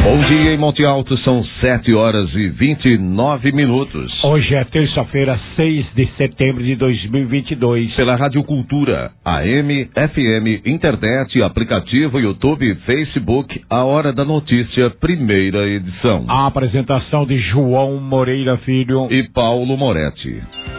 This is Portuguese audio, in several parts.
Bom dia em Monte Alto, são 7h29. Hoje é terça-feira, 6 de setembro de 2022. Pela Rádio Cultura, AM, FM, internet, aplicativo, YouTube, Facebook, a Hora da Notícia, primeira edição. A apresentação de João Moreira Filho e Paulo Moretti.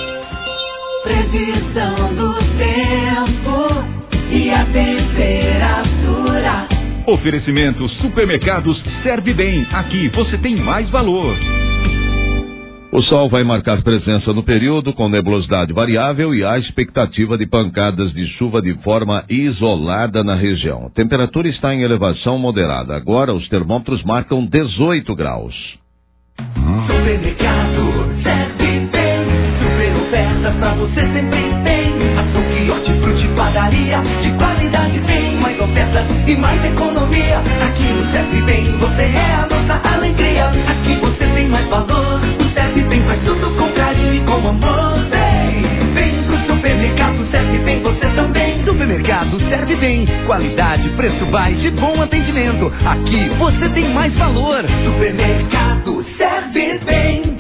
Previsão do tempo e a temperatura. Oferecimento Supermercados Serve Bem. Aqui você tem mais valor. O sol vai marcar presença no período com nebulosidade variável e há expectativa de pancadas de chuva de forma isolada na região. A temperatura está em elevação moderada. Agora os termômetros marcam 18 graus. Supermercado Serve Bem. Super ofertas pra você sempre tem. Açougue, hortifruti, padaria, de qualidade tem. Mais ofertas e mais economia. Aqui no Serve Bem você é a nossa alegria. Aqui você tem mais valor. O Serve Bem faz tudo com carinho e com amor. Vem pro supermercado Serve Bem você também. Supermercado Serve Bem. Qualidade, preço baixo e bom atendimento. Aqui você tem mais valor. Supermercado Serve Bem.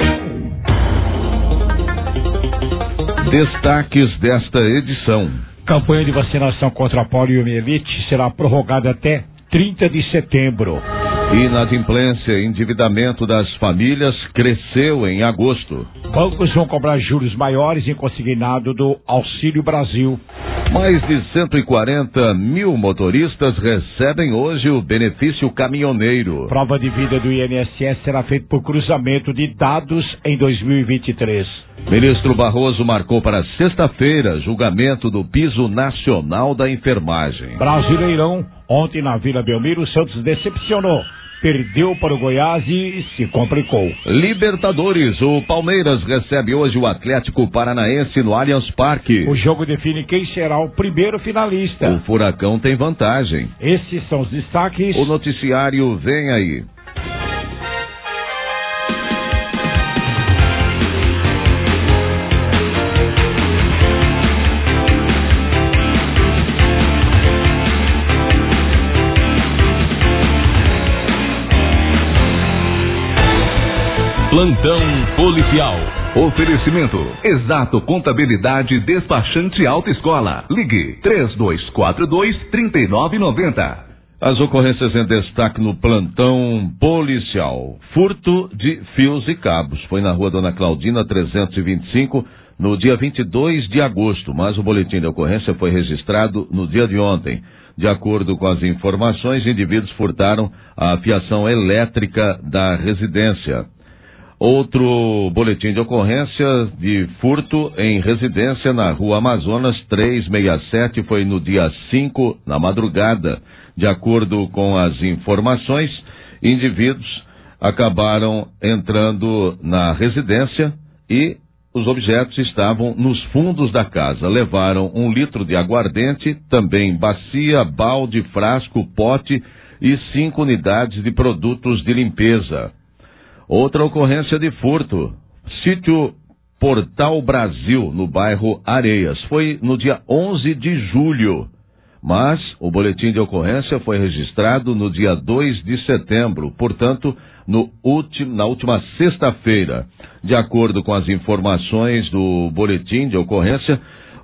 Destaques desta edição. Campanha de vacinação contra a poliomielite será prorrogada até 30 de setembro. Inadimplência e endividamento das famílias cresceu em agosto. Bancos vão cobrar juros maiores em consignado do Auxílio Brasil. Mais de 140 mil motoristas recebem hoje o benefício caminhoneiro. Prova de vida do INSS será feita por cruzamento de dados em 2023. Ministro Barroso marcou para sexta-feira julgamento do piso nacional da enfermagem. Brasileirão, ontem na Vila Belmiro, o Santos decepcionou. Perdeu para o Goiás e se complicou. Libertadores, o Palmeiras recebe hoje o Atlético Paranaense no Allianz Parque. O jogo define quem será o primeiro finalista. O Furacão tem vantagem. Esses são os destaques. O noticiário vem aí. Plantão policial. Oferecimento Exato Contabilidade Despachante Autoescola. Ligue 3242-3990. As ocorrências em destaque no plantão policial. Furto de fios e cabos. Foi na rua Dona Claudina 325 no dia 22 de agosto, mas o boletim de ocorrência foi registrado no dia de ontem. De acordo com as informações, indivíduos furtaram a fiação elétrica da residência. Outro boletim de ocorrência de furto em residência na rua Amazonas 367 foi no dia 5, na madrugada. De acordo com as informações, indivíduos acabaram entrando na residência e os objetos estavam nos fundos da casa. Levaram 1 litro de aguardente, também bacia, balde, frasco, pote e 5 unidades de produtos de limpeza. Outra ocorrência de furto, sítio Portal Brasil, no bairro Areias. Foi no dia 11 de julho, mas o boletim de ocorrência foi registrado no dia 2 de setembro, portanto, na última sexta-feira. De acordo com as informações do boletim de ocorrência,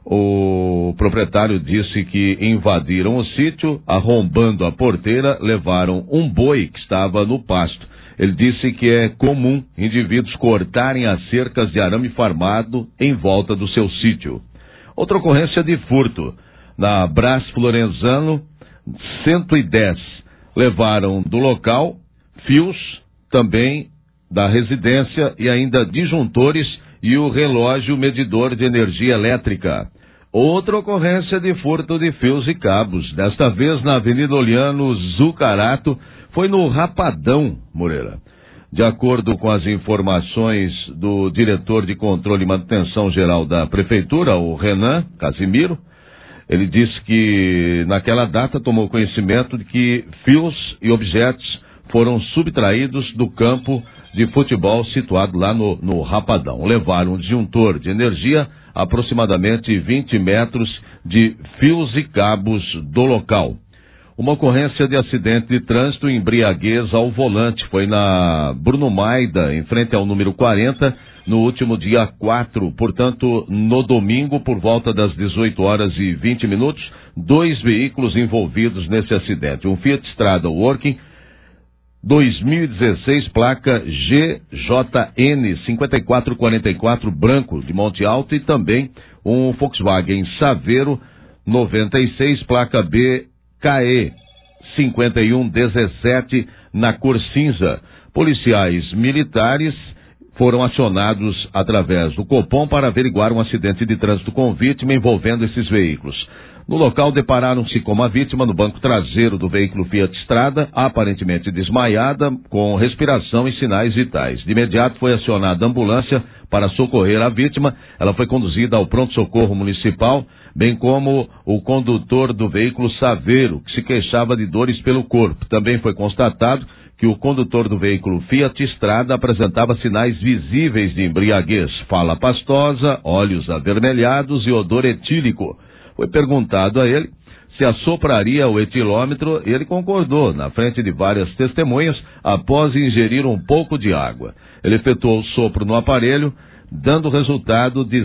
o proprietário disse que invadiram o sítio, arrombando a porteira, levaram um boi que estava no pasto. Ele disse que é comum indivíduos cortarem as cercas de arame farmado em volta do seu sítio. Outra ocorrência de furto, na Brás Florenzano 110. Levaram do local fios também da residência e ainda disjuntores e o relógio medidor de energia elétrica. Outra ocorrência de furto de fios e cabos, desta vez na Avenida Oliano Zucarato, foi no Rapadão, Moreira. De acordo com as informações do diretor de controle e manutenção geral da prefeitura, o Renan Casimiro, ele disse que naquela data tomou conhecimento de que fios e objetos foram subtraídos do campo de futebol situado lá no Rapadão. Levaram um disjuntor de energia, aproximadamente 20 metros de fios e cabos do local. Uma ocorrência de acidente de trânsito, embriaguez ao volante. Foi na Bruno Maida, em frente ao número 40, no último dia 4. Portanto, no domingo, por volta das 18 horas e 20 minutos, 2 veículos envolvidos nesse acidente. Um Fiat Strada Working 2016, placa GJN 5444 branco de Monte Alto, e também um Volkswagen Saveiro 96, placa BKE 5117 na cor cinza. Policiais militares foram acionados através do Copom para averiguar um acidente de trânsito com vítima envolvendo esses veículos. No local, depararam-se com uma vítima no banco traseiro do veículo Fiat Strada, aparentemente desmaiada, com respiração e sinais vitais. De imediato foi acionada a ambulância para socorrer a vítima. Ela foi conduzida ao pronto-socorro municipal, bem como o condutor do veículo Saveiro, que se queixava de dores pelo corpo. Também foi constatado que o condutor do veículo Fiat Strada apresentava sinais visíveis de embriaguez, fala pastosa, olhos avermelhados e odor etílico. Foi perguntado a ele se assopraria o etilômetro e ele concordou, na frente de várias testemunhas, após ingerir um pouco de água. Ele efetuou o sopro no aparelho, dando resultado de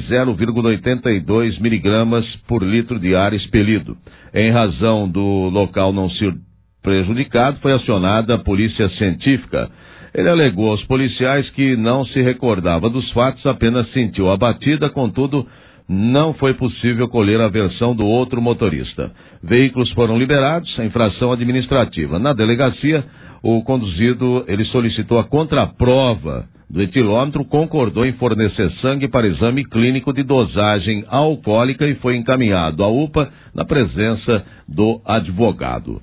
0,82 miligramas por litro de ar expelido. Em razão do local não ser prejudicado, foi acionada a polícia científica. Ele alegou aos policiais que não se recordava dos fatos, apenas sentiu a batida, contudo, não foi possível colher a versão do outro motorista. Veículos foram liberados, a infração administrativa. Na delegacia, o conduzido, ele solicitou a contraprova do etilômetro, concordou em fornecer sangue para exame clínico de dosagem alcoólica e foi encaminhado à UPA na presença do advogado.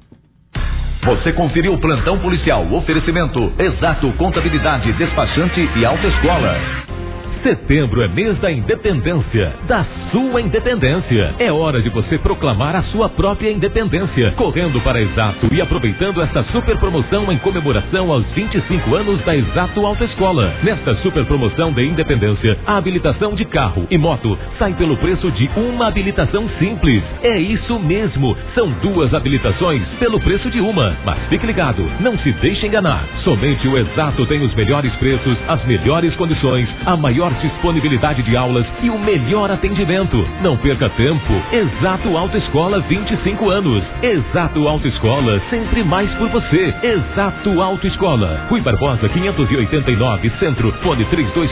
Você conferiu o Plantão Policial, oferecimento Exato Contabilidade, Despachante e Autoescola. Setembro é mês da independência, da sua independência. É hora de você proclamar a sua própria independência, correndo para a Exato e aproveitando esta super promoção em comemoração aos 25 anos da Exato Autoescola. Nesta super promoção de independência, a habilitação de carro e moto sai pelo preço de uma habilitação simples. É isso mesmo, são 2 habilitações pelo preço de uma. Mas fique ligado, não se deixe enganar. Somente o Exato tem os melhores preços, as melhores condições, a maior disponibilidade de aulas e o melhor atendimento. Não perca tempo. Exato Autoescola, 25 anos. Exato Autoescola, sempre mais por você. Exato Autoescola. Rui Barbosa, 589, Centro. Fone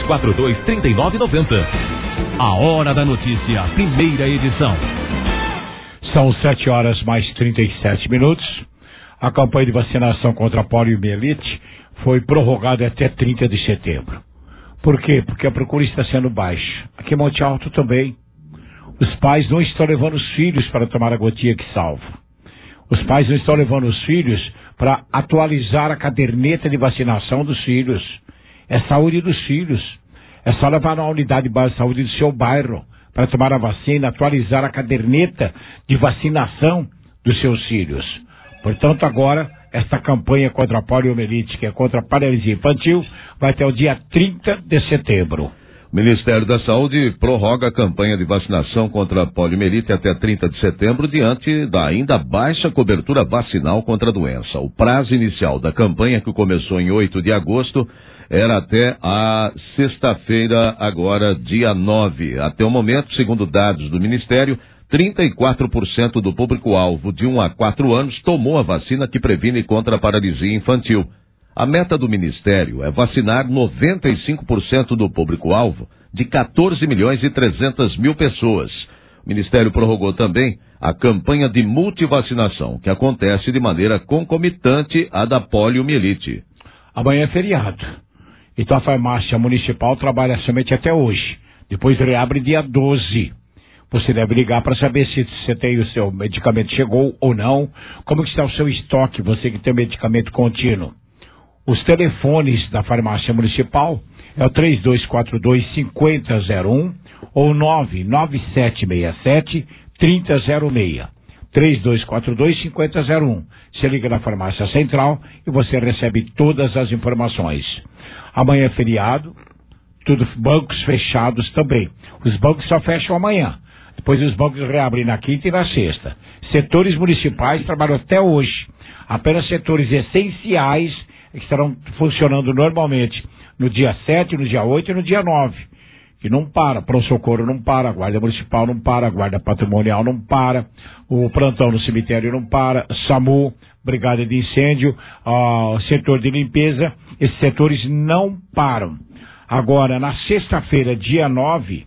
3242-3990. A Hora da Notícia, primeira edição. São 7 horas mais 37 minutos. A campanha de vacinação contra a poliomielite foi prorrogada até 30 de setembro. Por quê? Porque a procura está sendo baixa. Aqui em Monte Alto também. Os pais não estão levando os filhos para tomar a gotinha que salva. Os pais não estão levando os filhos para atualizar a caderneta de vacinação dos filhos. É saúde dos filhos. É só levar na unidade de base de saúde do seu bairro para tomar a vacina, atualizar a caderneta de vacinação dos seus filhos. Portanto, agora, esta campanha contra a poliomielite, que é contra a paralisia infantil, vai até o dia 30 de setembro. O Ministério da Saúde prorroga a campanha de vacinação contra a poliomielite até 30 de setembro, diante da ainda baixa cobertura vacinal contra a doença. O prazo inicial da campanha, que começou em 8 de agosto, era até a sexta-feira, agora dia 9. Até o momento, segundo dados do Ministério, 34% do público-alvo de 1 a 4 anos tomou a vacina que previne contra a paralisia infantil. A meta do Ministério é vacinar 95% do público-alvo de 14 milhões e 300 mil pessoas. O Ministério prorrogou também a campanha de multivacinação, que acontece de maneira concomitante à da poliomielite. Amanhã é feriado. Então a farmácia municipal trabalha somente até hoje. Depois reabre dia 12. Você deve ligar para saber se você tem o seu medicamento, chegou ou não, como está o seu estoque, você que tem medicamento contínuo. Os telefones da farmácia municipal é o 3242-5001 ou 99767-3006. 3242-5001. Você liga na farmácia central e você recebe todas as informações. Amanhã é feriado, bancos fechados também. Os bancos só fecham amanhã. Depois os bancos reabrem na quinta e na sexta. Setores municipais trabalham até hoje. Apenas setores essenciais estarão funcionando normalmente no dia 7, no dia 8 e no dia 9. Que não para, pronto-socorro não para, a guarda municipal não para, a guarda patrimonial não para, o plantão no cemitério não para, SAMU, brigada de incêndio, setor de limpeza, esses setores não param. Agora, na sexta-feira, dia 9,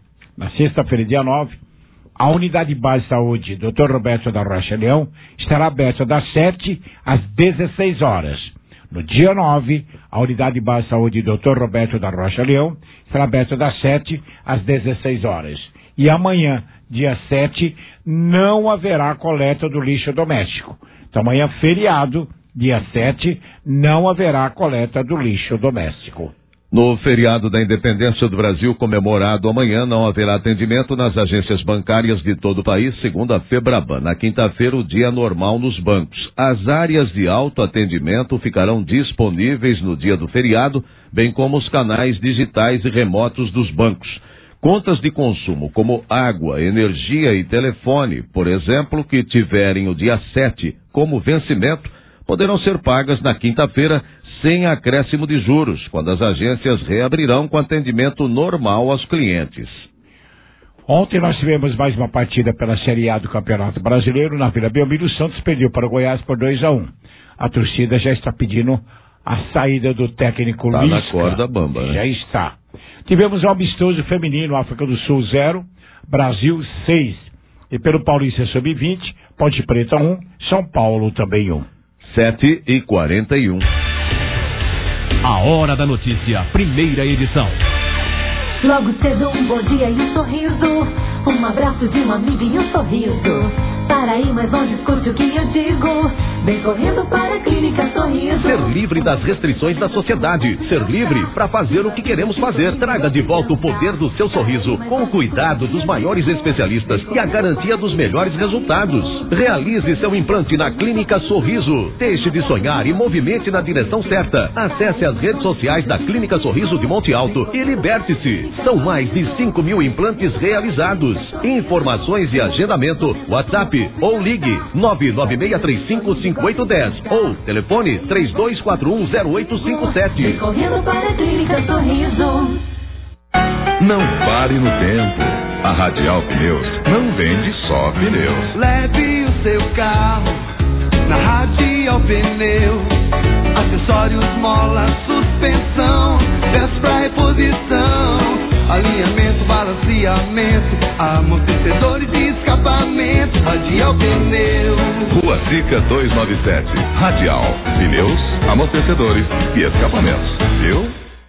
a Unidade Básica de Saúde, Dr. Roberto da Rocha Leão, estará aberta das 7 às 16 horas. No dia 9, a Unidade Básica de Saúde Dr. Roberto da Rocha Leão estará aberta das 7 às 16 horas. E amanhã, dia 7, não haverá coleta do lixo doméstico. Então amanhã, feriado, dia 7, não haverá coleta do lixo doméstico. No feriado da Independência do Brasil, comemorado amanhã, não haverá atendimento nas agências bancárias de todo o país, segundo a Febraban. Na quinta-feira, o dia normal nos bancos. As áreas de autoatendimento ficarão disponíveis no dia do feriado, bem como os canais digitais e remotos dos bancos. Contas de consumo, como água, energia e telefone, por exemplo, que tiverem o dia 7 como vencimento, poderão ser pagas na quinta-feira, sem acréscimo de juros, quando as agências reabrirão com atendimento normal aos clientes. Ontem nós tivemos mais uma partida pela Série A do Campeonato Brasileiro. Na Vila Belmiro, o Santos perdeu para o Goiás por 2-1. A torcida já está pedindo a saída do técnico Lisca. Está na corda bamba, né? Já está. Tivemos um amistoso feminino, África do Sul 0, Brasil 6. E pelo Paulista Sub-20, Ponte Preta 1, São Paulo também 1. 7h41. A Hora da Notícia, primeira edição. Logo cedo um bom dia e um sorriso, um abraço de uma amiga e um sorriso. Para ir mais longe, escute o que eu digo. Vem correndo para a Clínica Sorriso. Ser livre das restrições da sociedade. Ser livre para fazer o que queremos fazer. Traga de volta o poder do seu sorriso, com o cuidado dos maiores especialistas e a garantia dos melhores resultados. Realize seu implante na Clínica Sorriso. Deixe de sonhar e movimente na direção certa. Acesse as redes sociais da Clínica Sorriso de Monte Alto e liberte-se. São mais de 5.000 implantes realizados. Informações e agendamento, WhatsApp ou ligue 996355810 ou telefone 32410857. Correndo para a Clínica Sorriso. Não pare no tempo. A Radial Pneus não vende só pneus. Leve o seu carro na Radial Pneus. Acessórios, mola, suspensão, peças pra reposição, alinhamento, balanceamento, amortecedores de escapamento. Radial Pneus. Rua Sica 297. Radial Pneus, amortecedores e escapamentos. Viu?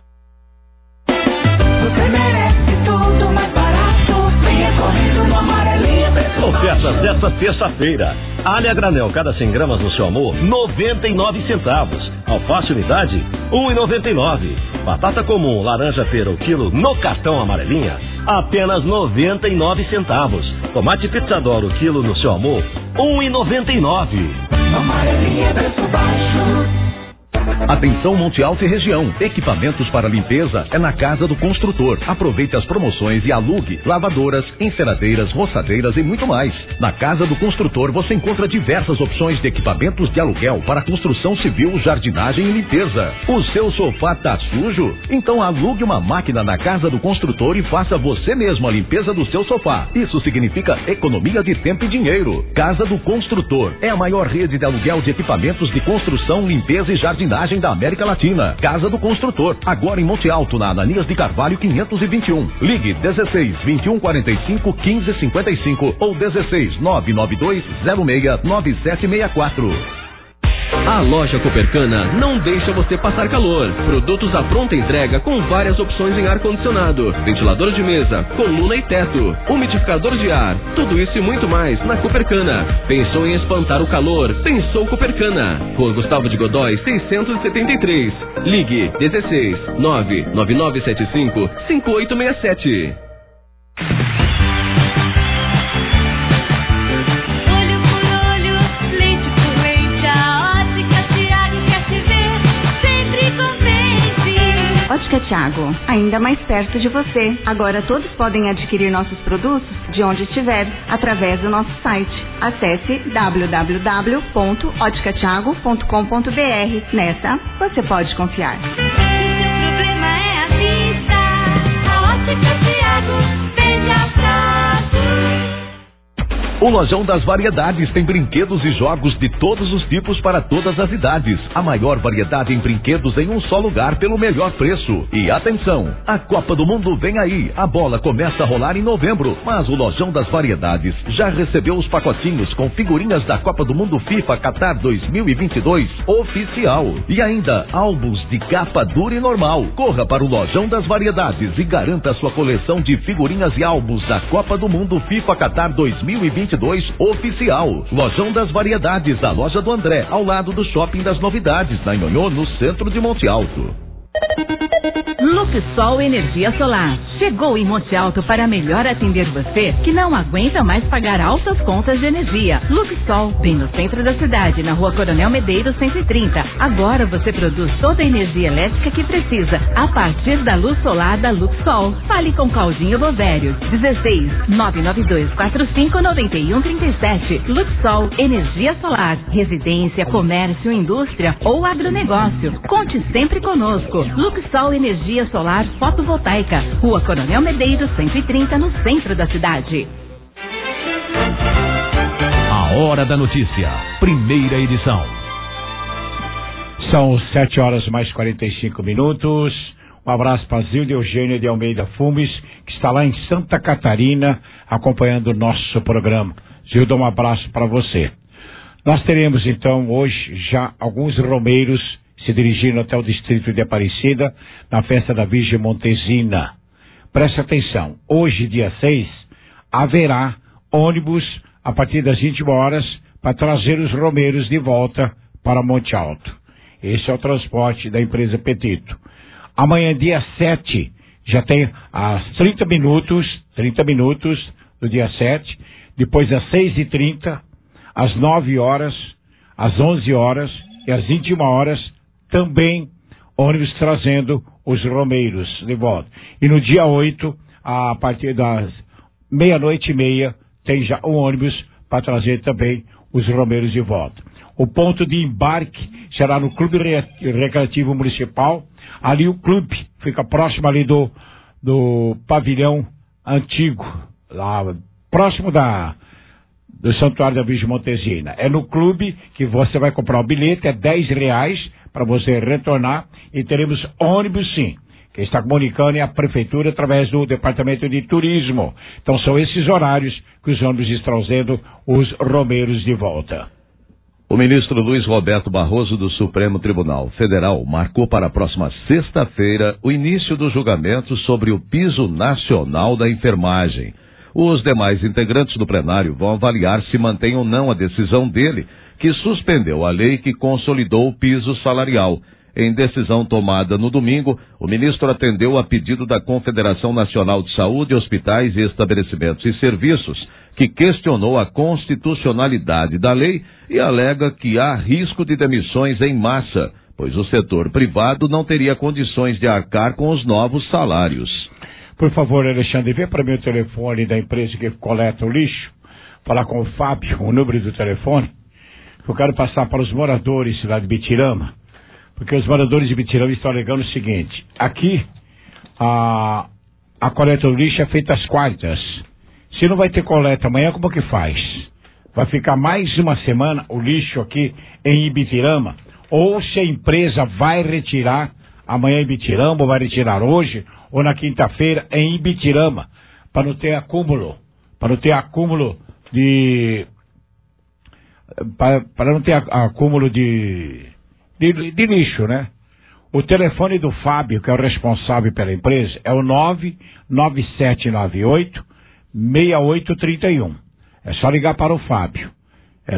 Você merece tudo mais barato. Venha correndo no Amarelinha. Ofertas desta terça-feira. Alha granel, cada 100 gramas no seu amor, 99 centavos. Alface unidade, 1,99. Batata comum, laranja pera o quilo no cartão Amarelinha, apenas 99 centavos. Tomate pizzador o quilo no seu amor, 1,99. Amarelinha, preço baixo. Atenção Monte Alto e região. Equipamentos para limpeza é na Casa do Construtor. Aproveite as promoções e alugue lavadoras, enceradeiras, roçadeiras e muito mais. Na Casa do Construtor você encontra diversas opções de equipamentos de aluguel para construção civil, jardinagem e limpeza. O seu sofá tá sujo? Então alugue uma máquina na Casa do Construtor e faça você mesmo a limpeza do seu sofá. Isso significa economia de tempo e dinheiro. Casa do Construtor é a maior rede de aluguel de equipamentos de construção, limpeza e jardinagem da América Latina. Casa do Construtor, agora em Monte Alto, na Ananias de Carvalho 521. Ligue 16 21 45 15 55 ou 16 992 06 9764. A loja Copercana não deixa você passar calor. Produtos à pronta entrega com várias opções em ar-condicionado, ventilador de mesa, coluna e teto, umidificador de ar, tudo isso e muito mais na Copercana. Pensou em espantar o calor? Pensou Copercana. Rua Gustavo de Godói, 673. Ligue 16 99975 5867. Ótica Thiago, ainda mais perto de você. Agora todos podem adquirir nossos produtos de onde estiver, através do nosso site. Acesse www.oticathiago.com.br. Nessa, você pode confiar. Se seu problema é a vista, a Ótica Thiago vende a prazo. O Lojão das Variedades tem brinquedos e jogos de todos os tipos para todas as idades. A maior variedade em brinquedos em um só lugar pelo melhor preço. E atenção, a Copa do Mundo vem aí. A bola começa a rolar em novembro, mas o Lojão das Variedades já recebeu os pacotinhos com figurinhas da Copa do Mundo FIFA Qatar 2022 oficial. E ainda álbuns de capa dura e normal. Corra para o Lojão das Variedades e garanta sua coleção de figurinhas e álbuns da Copa do Mundo FIFA Qatar 2022 oficial. Lojão das Variedades, a loja do André, ao lado do Shopping das Novidades, na Nhonhô, no centro de Monte Alto. Luxol Energia Solar. Chegou em Monte Alto para melhor atender você que não aguenta mais pagar altas contas de energia. Luxol, bem no centro da cidade, na Rua Coronel Medeiros 130. Agora você produz toda a energia elétrica que precisa a partir da luz solar da Luxol. Fale com Claudinho Bovério. 16 992 45 91 37. Luxol Energia Solar. Residência, comércio, indústria ou agronegócio. Conte sempre conosco. Luxol Energia Solar Fotovoltaica, Rua Coronel Medeiros 130, no centro da cidade. A Hora da Notícia, primeira edição. São 7 horas mais 45 minutos. Um abraço para Zilda Eugênia de Almeida Fumes, que está lá em Santa Catarina, acompanhando o nosso programa. Zilda, um abraço para você. Nós teremos então hoje já alguns romeiros se dirigindo até o distrito de Aparecida, na festa da Virgem Montezina. Preste atenção, hoje, dia 6, haverá ônibus a partir das 21 horas para trazer os romeiros de volta para Monte Alto. Esse é o transporte da empresa Petito. Amanhã, dia 7, já tem às 30 minutos do dia 7, depois às 6h30, às 9 horas, às 11 horas e às 21 horas, também ônibus trazendo os romeiros de volta. E no dia 8, a partir das 00:30, tem já um ônibus para trazer também os romeiros de volta. O ponto de embarque será no Clube Recreativo Municipal. Ali o clube fica próximo ali do pavilhão antigo, lá próximo do Santuário da Virgem Montezina. É no clube que você vai comprar o bilhete, é R$10 para você retornar, e teremos ônibus sim. Quem está comunicando é a Prefeitura através do Departamento de Turismo. Então são esses horários que os ônibus estão trazendo os romeiros de volta. O ministro Luiz Roberto Barroso do Supremo Tribunal Federal marcou para a próxima sexta-feira o início do julgamento sobre o piso nacional da enfermagem. Os demais integrantes do plenário vão avaliar se mantém ou não a decisão dele, que suspendeu a lei que consolidou o piso salarial. Em decisão tomada no domingo, o ministro atendeu a pedido da Confederação Nacional de Saúde, Hospitais e Estabelecimentos e Serviços, que questionou a constitucionalidade da lei e alega que há risco de demissões em massa, pois o setor privado não teria condições de arcar com os novos salários. Por favor, Alexandre, vê para mim o telefone da empresa que coleta o lixo, falar com o Fábio, o número do telefone. Eu quero passar para os moradores lá de Bitirama, porque os moradores de Bitirama estão alegando o seguinte: aqui a coleta do lixo é feita às quartas. Se não vai ter coleta amanhã, como que faz? Vai ficar mais uma semana o lixo aqui em Ibitirama? Ou se a empresa vai retirar amanhã em Ibitirama, ou vai retirar hoje, ou na quinta-feira em Ibitirama, para não ter acúmulo, de lixo, né? O telefone do Fábio, que é o responsável pela empresa, é o 99798-6831. É só ligar para o Fábio. É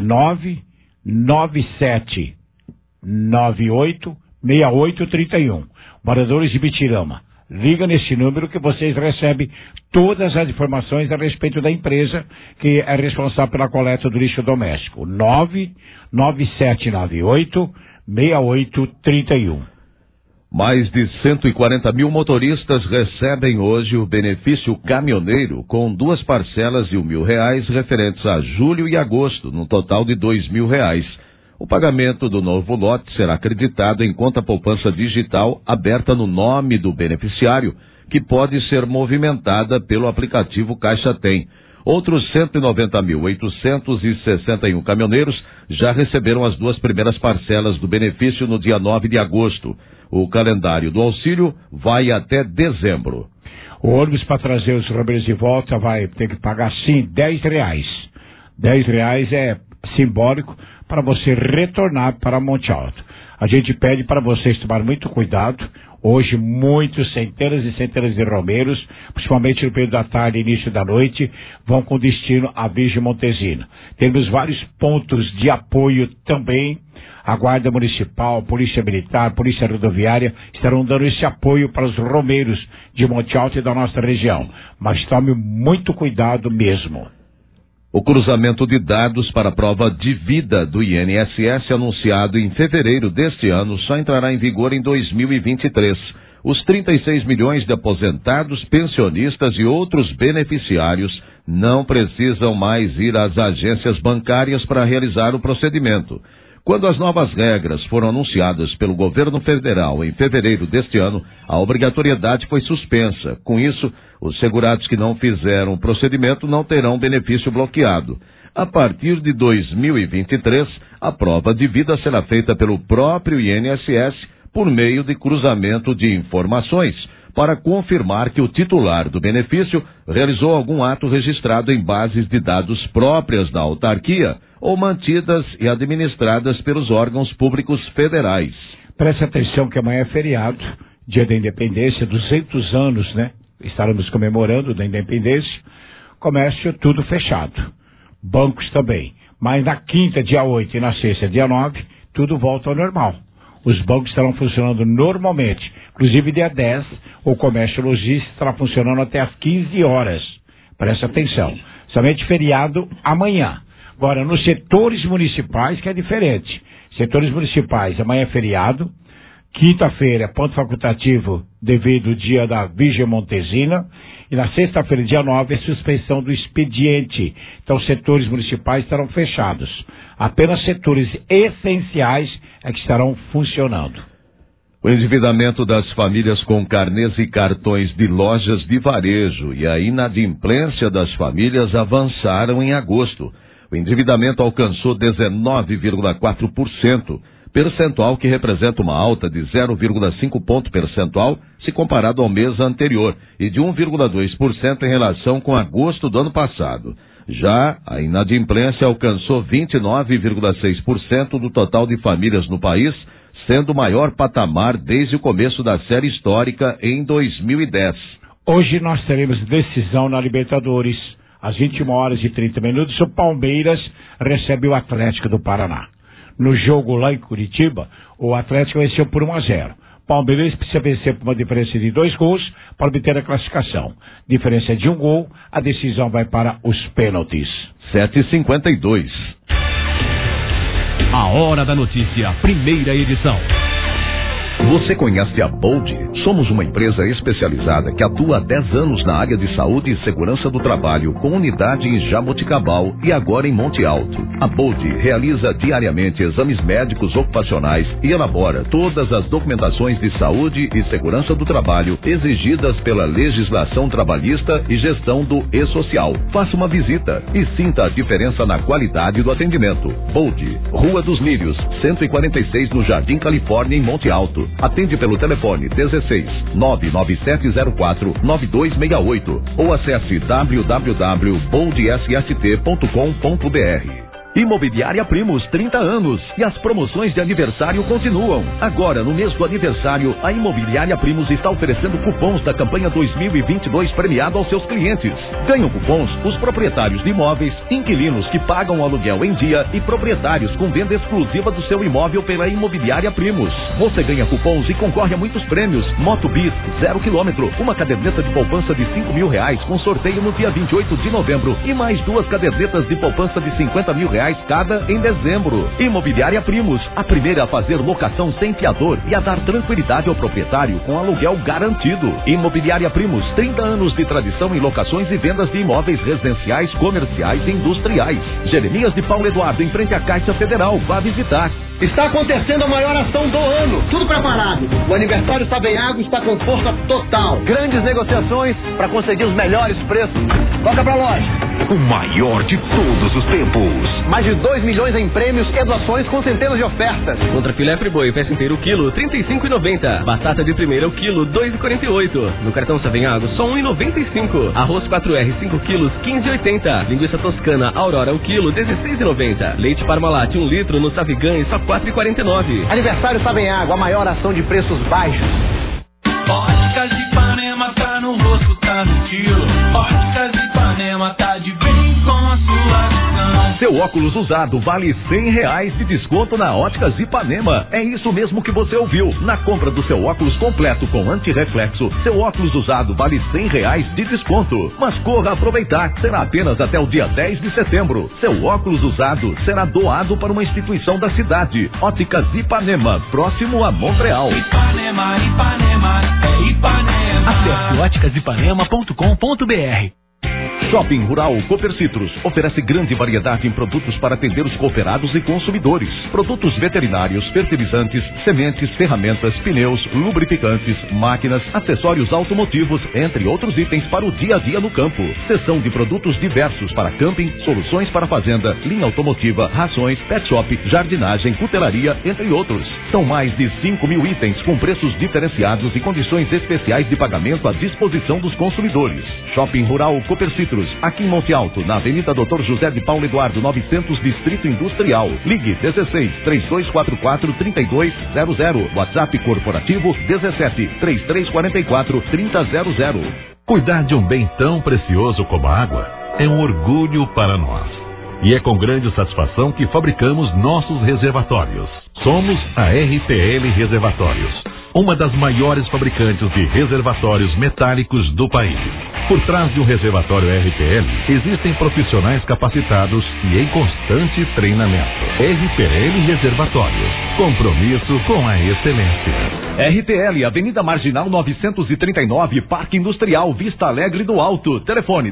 99798-6831. Moradores de Bitirama, liga nesse número que vocês recebem todas as informações a respeito da empresa que é responsável pela coleta do lixo doméstico. 99798-6831. Mais de 140 mil motoristas recebem hoje o benefício caminhoneiro com 2 parcelas de R$1.000 referentes a julho e agosto, no total de R$2.000. O pagamento do novo lote será acreditado em conta poupança digital aberta no nome do beneficiário, que pode ser movimentada pelo aplicativo Caixa Tem. Outros 190.861 caminhoneiros já receberam as 2 primeiras parcelas do benefício no dia 9 de agosto. O calendário do auxílio vai até dezembro. O ônibus para trazer os romeiros de volta vai ter que pagar, sim, R$10. R$10 é simbólico para você retornar para Monte Alto. A gente pede para vocês tomar muito cuidado. Hoje, centenas e centenas de romeiros, principalmente no período da tarde e início da noite, vão com destino à Virgem Montesina. Temos vários pontos de apoio também. A Guarda Municipal, Polícia Militar, Polícia Rodoviária estarão dando esse apoio para os romeiros de Monte Alto e da nossa região. Mas tome muito cuidado mesmo. O cruzamento de dados para a prova de vida do INSS, anunciado em fevereiro deste ano, só entrará em vigor em 2023. Os 36 milhões de aposentados, pensionistas e outros beneficiários não precisam mais ir às agências bancárias para realizar o procedimento. Quando as novas regras foram anunciadas pelo governo federal em fevereiro deste ano, a obrigatoriedade foi suspensa. Com isso, os segurados que não fizeram o procedimento não terão benefício bloqueado. A partir de 2023, a prova de vida será feita pelo próprio INSS por meio de cruzamento de informações, para confirmar que o titular do benefício realizou algum ato registrado em bases de dados próprias da autarquia ou mantidas e administradas pelos órgãos públicos federais. Preste atenção que amanhã é feriado, dia da independência, 200 anos, né? Estaremos comemorando da independência. Comércio tudo fechado, bancos também. Mas na quinta, dia 8 e na sexta, dia 9, tudo volta ao normal. Os bancos estarão funcionando normalmente. Inclusive, dia 10, o comércio logístico estará funcionando até às 15 horas. Preste atenção. Somente feriado amanhã. Agora, nos setores municipais, que é diferente. Setores municipais, amanhã é feriado. Quinta-feira é ponto facultativo devido ao dia da Virgem Montesina. E na sexta-feira, dia 9, é suspensão do expediente. Então, setores municipais estarão fechados. Apenas setores essenciais é que estarão funcionando. O endividamento das famílias com carnês e cartões de lojas de varejo e a inadimplência das famílias avançaram em agosto. O endividamento alcançou 19,4%, percentual que representa uma alta de 0,5 ponto percentual se comparado ao mês anterior e de 1,2% em relação com agosto do ano passado. Já a inadimplência alcançou 29,6% do total de famílias no país, sendo o maior patamar desde o começo da série histórica em 2010. Hoje nós teremos decisão na Libertadores. Às 21h30, o Palmeiras recebe o Atlético do Paraná. No jogo lá em Curitiba, o Atlético venceu por 1-0. Palmeiras precisa vencer por uma diferença de 2 gols para obter a classificação. Diferença de 1 gol, a decisão vai para os pênaltis. 7h52. A Hora da Notícia, primeira edição. Você conhece a Bold? Somos uma empresa especializada que atua há 10 anos na área de saúde e segurança do trabalho, com unidade em Jaboticabal e agora em Monte Alto. A Bold realiza diariamente exames médicos ocupacionais e elabora todas as documentações de saúde e segurança do trabalho exigidas pela legislação trabalhista e gestão do E-Social. Faça uma visita e sinta a diferença na qualidade do atendimento. Bold, Rua dos Lírios, 146 no Jardim Califórnia, em Monte Alto. Atende pelo telefone 16 99704 9268 ou acesse www.boldsst.com.br. Imobiliária Primos, 30 anos e as promoções de aniversário continuam. Agora, no mês do aniversário, a Imobiliária Primos está oferecendo cupons da campanha 2022 premiado aos seus clientes. Ganham cupons os proprietários de imóveis, inquilinos que pagam o aluguel em dia e proprietários com venda exclusiva do seu imóvel pela Imobiliária Primos. Você ganha cupons e concorre a muitos prêmios. Moto Bis, 0 km, uma caderneta de poupança de R$5.000 com sorteio no dia 28 de novembro e mais 2 cadernetas de poupança de R$50.000 R$100 cada em dezembro. Imobiliária Primos, a primeira a fazer locação sem fiador e a dar tranquilidade ao proprietário com aluguel garantido. Imobiliária Primos, 30 anos de tradição em locações e vendas de imóveis residenciais, comerciais e industriais. Jeremias de Paulo Eduardo, em frente à Caixa Federal. Vá visitar. Está acontecendo a maior ação do ano. Tudo preparado. O aniversário Savenhago está com força total. Grandes negociações para conseguir os melhores preços. Toca pra loja. O maior de todos os tempos. Mais de 2 milhões em prêmios e doações com centenas de ofertas. Contra filé friboi, peça inteira o quilo, R$ 35,90. Batata de primeira o quilo, R$ 2,48. No cartão Savenhago, só R$ 1,95. Arroz 4R, 5 quilos, R$ 15,80. Linguiça toscana Aurora o quilo, R$ 16,90. Leite Parmalat 1 litro no Savigã, só R$ 4,49. Aniversário Savenhago, a maior ação de preços baixos. Óticas de Ipanema, tá no rosto, tá no quilo. Óticas de Ipanema, tá de bem com a sua visão. Seu óculos usado vale R$100 de desconto na Óticas Ipanema. É isso mesmo que você ouviu. Na compra do seu óculos completo com antirreflexo, seu óculos usado vale R$100 de desconto. Mas corra aproveitar, será apenas até o dia 10 de setembro. Seu óculos usado será doado para uma instituição da cidade. Óticas Ipanema, próximo a Montreal. Ipanema, Ipanema, é Ipanema. Acesse óticasipanema.com.br. Shopping Rural Copercitros oferece grande variedade em produtos para atender os cooperados e consumidores. Produtos veterinários, fertilizantes, sementes, ferramentas, pneus, lubrificantes, máquinas, acessórios automotivos, entre outros itens para o dia a dia no campo. Seção de produtos diversos para camping, soluções para fazenda, linha automotiva, rações, pet shop, jardinagem, cutelaria, entre outros. São mais de 5.000 itens com preços diferenciados e condições especiais de pagamento à disposição dos consumidores. Shopping Rural Copercitros, aqui em Monte Alto, na Avenida Dr. José de Paulo Eduardo, 900, Distrito Industrial. Ligue 16-3244-3200. WhatsApp corporativo 17-3344-3000. Cuidar de um bem tão precioso como a água é um orgulho para nós. E é com grande satisfação que fabricamos nossos reservatórios. Somos a RPL Reservatórios, uma das maiores fabricantes de reservatórios metálicos do país. Por trás de um reservatório RPL, existem profissionais capacitados e em constante treinamento. RPL Reservatórios, compromisso com a excelência. RPL, Avenida Marginal 939, Parque Industrial, Vista Alegre do Alto. Telefone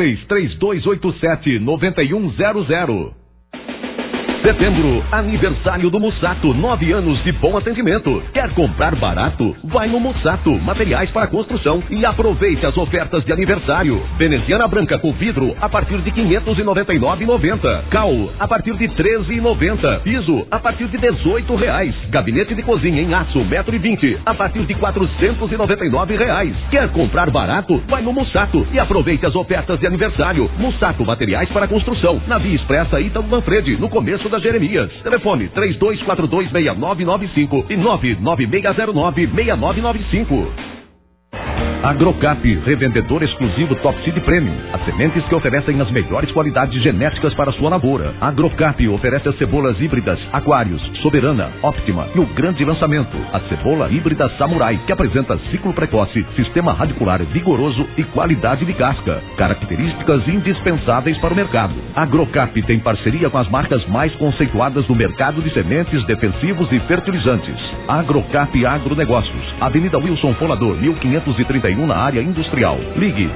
16-3287-9100. Setembro, aniversário do Mussato, 9 anos de bom atendimento. Quer comprar barato? Vai no Mussato, materiais para construção, e aproveite as ofertas de aniversário. Veneziana branca com vidro a partir de R$ 599,90. Cal a partir de R$ 13,90. Piso a partir de R$ 18,00. Gabinete de cozinha em aço 1,20 m a partir de R$ 499,00. Quer comprar barato? Vai no Mussato e aproveite as ofertas de aniversário. Mussato, materiais para construção, na Via Expressa Ítalo Manfredi, no começo da Jeremias. Telefone 3242-6995 e 99609-6995. Agrocap, revendedor exclusivo Top Seed Premium. As sementes que oferecem as melhores qualidades genéticas para sua lavoura. Agrocap oferece as cebolas híbridas Aquários, Soberana, Optima e o grande lançamento, a cebola híbrida Samurai, que apresenta ciclo precoce, sistema radicular vigoroso e qualidade de casca. Características indispensáveis para o mercado. Agrocap tem parceria com as marcas mais conceituadas do mercado de sementes, defensivos e fertilizantes. Agrocap Agronegócios, Avenida Wilson Folador, 1531, na área industrial. Ligue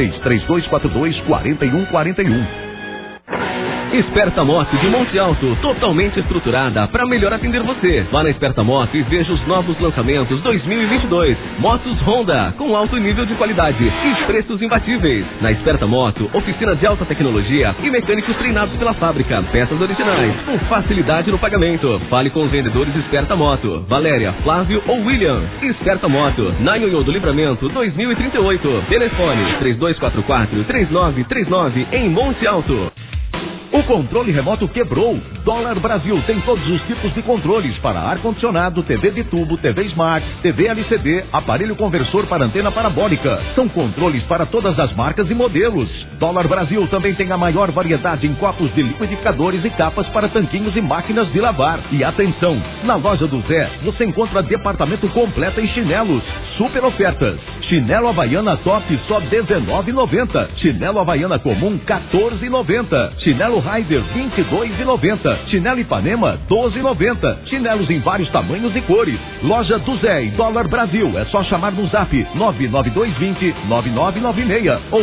16-3242-4141. Esperta Moto de Monte Alto, totalmente estruturada para melhor atender você. Vá na Esperta Moto e veja os novos lançamentos 2022. Motos Honda, com alto nível de qualidade e preços imbatíveis. Na Esperta Moto, oficina de alta tecnologia e mecânicos treinados pela fábrica. Peças originais, com facilidade no pagamento. Fale com os vendedores Esperta Moto, Valéria, Flávio ou William. Esperta Moto, na Nhonhô do Livramento 2038. Telefone 3244-3939 em Monte Alto. O controle remoto quebrou. Dólar Brasil tem todos os tipos de controles para ar-condicionado, TV de tubo, TV Smart, TV LCD, aparelho conversor para antena parabólica. São controles para todas as marcas e modelos. Dólar Brasil também tem a maior variedade em copos de liquidificadores e capas para tanquinhos e máquinas de lavar. E atenção, na loja do Zé você encontra departamento completo em chinelos. Super ofertas. Chinelo Havaiana top só R$19,90. Chinelo Havaiana comum R$14,90. Chinelo Rider R$22,90. Chinelo Ipanema R$12,90. Chinelos em vários tamanhos e cores. Loja do Zé e Dólar Brasil. É só chamar no zap 99220-9996 ou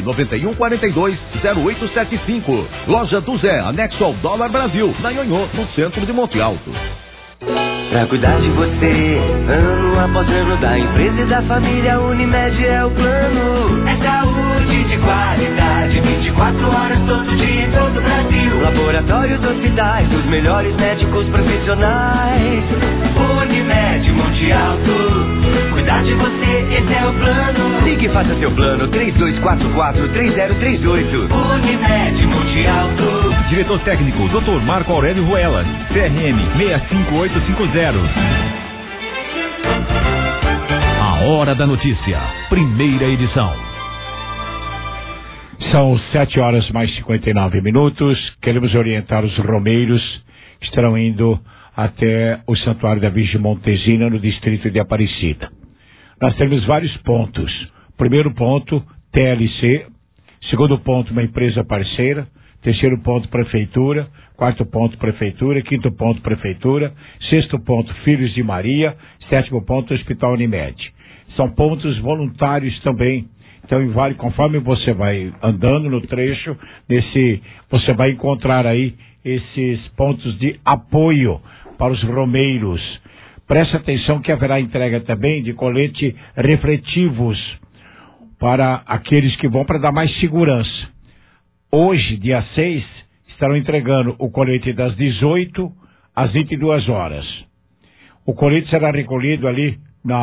99142-0875. Loja do Zé, anexo ao Dólar Brasil, na Nhonhô, no centro de Monte Alto. Pra cuidar de você, ano após ano, da empresa e da família, Unimed é o plano. É saúde de qualidade, 24 horas todo dia em todo o Brasil. Laboratórios, hospitais, os melhores médicos profissionais. Unimed Monte Alto, cuidar de você, esse é o plano. Ligue e faça seu plano, 3244-3038. Unimed Monte Alto. Diretor técnico, Dr. Marco Aurélio Ruelas, CRM 65850. A Hora da Notícia, primeira edição. São 7h mais 59. Queremos orientar os romeiros que estarão indo até o Santuário da Virgem Montesina, no distrito de Aparecida. Nós temos vários pontos. Primeiro ponto, TLC. Segundo ponto, uma empresa parceira. Terceiro ponto, prefeitura. Quarto ponto, prefeitura. Quinto ponto, prefeitura. Sexto ponto, Filhos de Maria. Sétimo ponto, Hospital Unimed. São pontos voluntários também. Então, conforme você vai andando no trecho, você vai encontrar aí esses pontos de apoio para os romeiros. Preste atenção que haverá entrega também de colete refletivos para aqueles que vão, para dar mais segurança. Hoje, dia 6, estarão entregando o colete das 18 às 22 horas. O colete será recolhido ali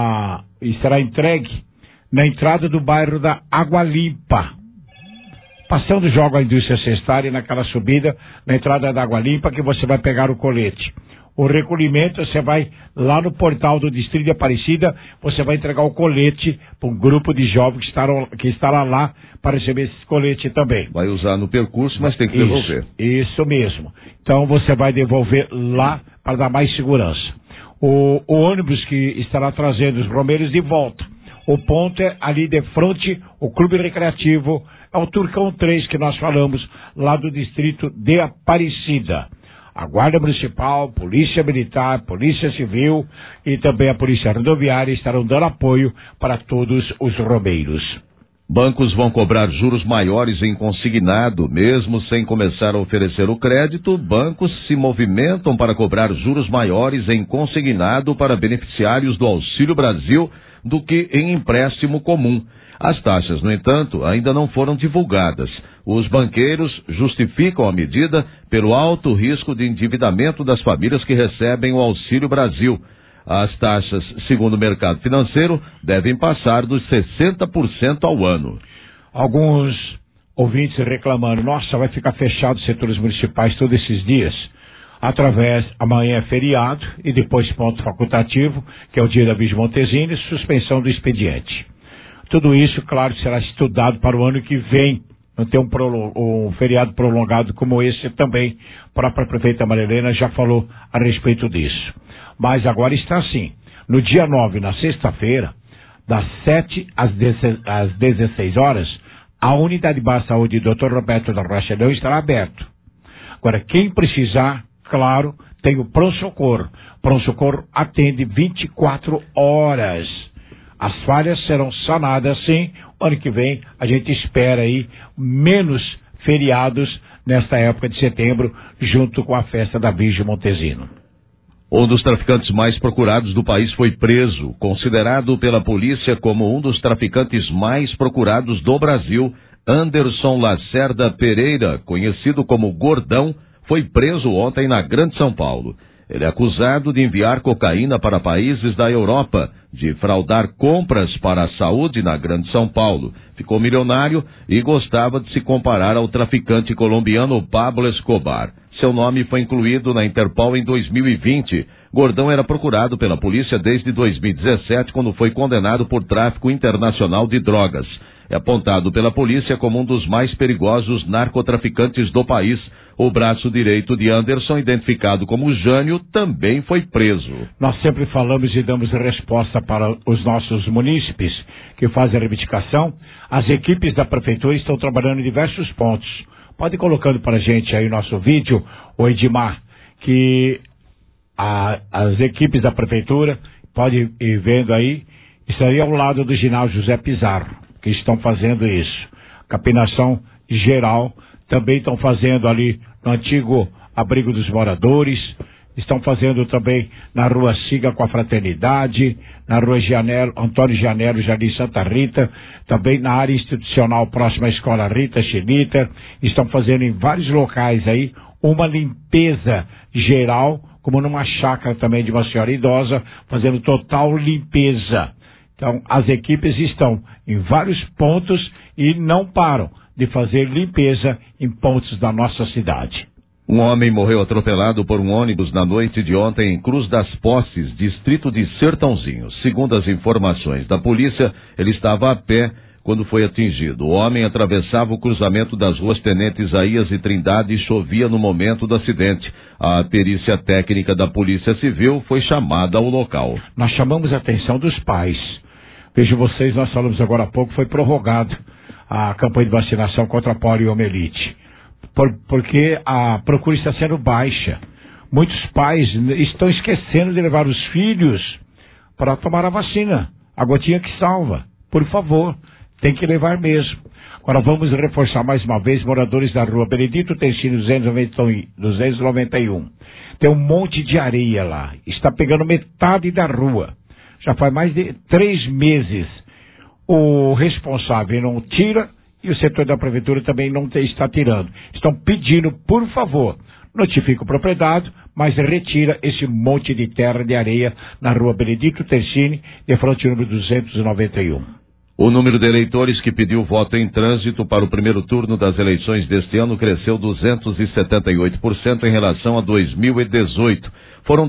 e será entregue na entrada do bairro da Água Limpa. Passando o jogo à indústria cestária, naquela subida, na entrada da Água Limpa, que você vai pegar o colete. O recolhimento, você vai lá no portal do Distrito de Aparecida, você vai entregar o colete para um grupo de jovens que estará lá para receber esse colete também. Vai usar no percurso, mas tem que devolver. Isso mesmo. Então você vai devolver lá para dar mais segurança. O ônibus que estará trazendo os romeiros de volta. O ponto é ali de frente, o Clube Recreativo, é o Turcão 3 que nós falamos, lá do Distrito de Aparecida. A Guarda Municipal, Polícia Militar, Polícia Civil e também a Polícia Rodoviária estarão dando apoio para todos os romeiros. Bancos vão cobrar juros maiores em consignado, mesmo sem começar a oferecer o crédito. Bancos se movimentam para cobrar juros maiores em consignado para beneficiários do Auxílio Brasil do que em empréstimo comum. As taxas, no entanto, ainda não foram divulgadas. Os banqueiros justificam a medida pelo alto risco de endividamento das famílias que recebem o Auxílio Brasil. As taxas, segundo o mercado financeiro, devem passar dos 60% ao ano. Alguns ouvintes reclamando, nossa, vai ficar fechado os setores municipais todos esses dias. Amanhã é feriado e depois ponto facultativo, que é o dia da Virgem Montesina, e suspensão do expediente. Tudo isso, claro, será estudado para o ano que vem. Não ter um feriado prolongado como esse também. A própria prefeita Maria Helena já falou a respeito disso. Mas agora está assim. No dia 9, na sexta-feira, das 7 às 16 horas, a Unidade Básica de Saúde Dr. Roberto da Rocha Leão estará aberto. Agora, quem precisar, claro, tem o pronto-socorro. Pronto-socorro atende 24 horas. As falhas serão sanadas, sim. Ano que vem a gente espera aí menos feriados nesta época de setembro, junto com a festa da Virgem Montesina. Um dos traficantes mais procurados do país foi preso. Considerado pela polícia como um dos traficantes mais procurados do Brasil, Anderson Lacerda Pereira, conhecido como Gordão, foi preso ontem na Grande São Paulo. Ele é acusado de enviar cocaína para países da Europa, de fraudar compras para a saúde na Grande São Paulo. Ficou milionário e gostava de se comparar ao traficante colombiano Pablo Escobar. Seu nome foi incluído na Interpol em 2020. Gordão era procurado pela polícia desde 2017, quando foi condenado por tráfico internacional de drogas. É apontado pela polícia como um dos mais perigosos narcotraficantes do país. O braço direito de Anderson, identificado como Jânio, também foi preso. Nós sempre falamos e damos resposta para os nossos munícipes que fazem a reivindicação. As equipes da prefeitura estão trabalhando em diversos pontos. Pode ir colocando para a gente aí nosso vídeo, o Edmar, que as equipes da prefeitura, pode ir vendo aí, estaria ao lado do ginásio José Pizarro, que estão fazendo isso. Capinação geral, também estão fazendo ali no antigo abrigo dos moradores, estão fazendo também na rua Siga com a Fraternidade, na rua Antônio Janelo, Jardim Santa Rita, também na área institucional próxima à Escola Rita Schnitter, estão fazendo em vários locais aí uma limpeza geral, como numa chácara também de uma senhora idosa, fazendo total limpeza. Então, as equipes estão em vários pontos e não param de fazer limpeza em pontos da nossa cidade. Um homem morreu atropelado por um ônibus na noite de ontem em Cruz das Posses, distrito de Sertãozinho. Segundo as informações da polícia, ele estava a pé quando foi atingido. O homem atravessava o cruzamento das ruas Tenente Isaías e Trindade e chovia no momento do acidente. A perícia técnica da Polícia Civil foi chamada ao local. Nós chamamos a atenção dos pais. Vejo vocês, nós falamos agora há pouco, foi prorrogado a campanha de vacinação contra a poliomielite. Porque a procura está sendo baixa. Muitos pais estão esquecendo de levar os filhos para tomar a vacina. A gotinha que salva. Por favor, tem que levar mesmo. Agora vamos reforçar mais uma vez, moradores da rua Benedito Tensini 291. Tem um monte de areia lá. Está pegando metade da rua. Já faz mais de 3 meses. O responsável não tira e o setor da prefeitura também não está tirando. Estão pedindo, por favor, notifica o proprietário, mas retira esse monte de terra de areia na rua Benedito Tensini, de fronte número 291. O número de eleitores que pediu voto em trânsito para o primeiro turno das eleições deste ano cresceu 278% em relação a 2018. Foram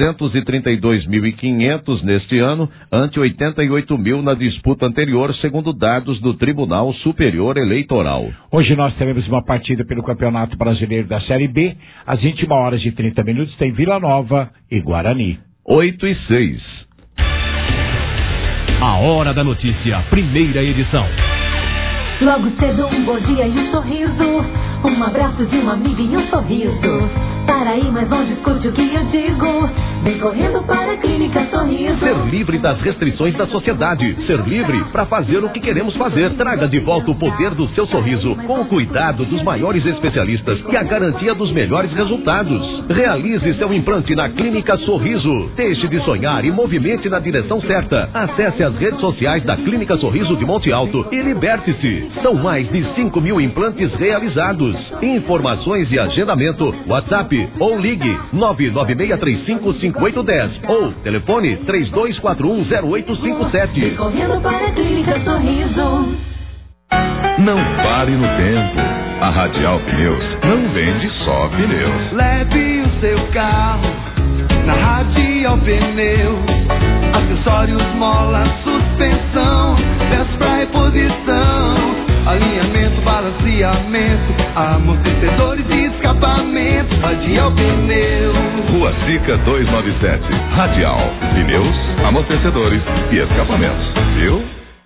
332.500 neste ano, ante 88.000 na disputa anterior, segundo dados do Tribunal Superior Eleitoral. Hoje nós teremos uma partida pelo Campeonato Brasileiro da Série B. Às 21h30 tem Vila Nova e Guarani. 8:06. A Hora da Notícia, primeira edição. Logo cedo um bom dia e um sorriso, um abraço de uma amiga e um sorriso. Para ir mais longe, escute o que eu digo. Vem correndo para a Clínica Sorriso. Ser livre das restrições da sociedade. Ser livre para fazer o que queremos fazer. Traga de volta o poder do seu sorriso, com o cuidado dos maiores especialistas e a garantia dos melhores resultados. Realize seu implante na Clínica Sorriso. Deixe de sonhar e movimente na direção certa. Acesse as redes sociais da Clínica Sorriso de Monte Alto e liberte-se. São mais de 5.000 implantes realizados. Informações e agendamento, WhatsApp ou ligue 996355810 ou telefone 32410857. Correndo para a Clínica Sorriso. Não pare no tempo. A Radial Pneus não vende só pneus. Leve o seu carro na Radial Pneus. Acessórios, mola, suspensão, peças pra reposição, alinhamento, balanceamento, amortecedores e escapamento. Radial Pneus. Rua Sica 297. Radial Pneus, amortecedores e escapamentos. Viu?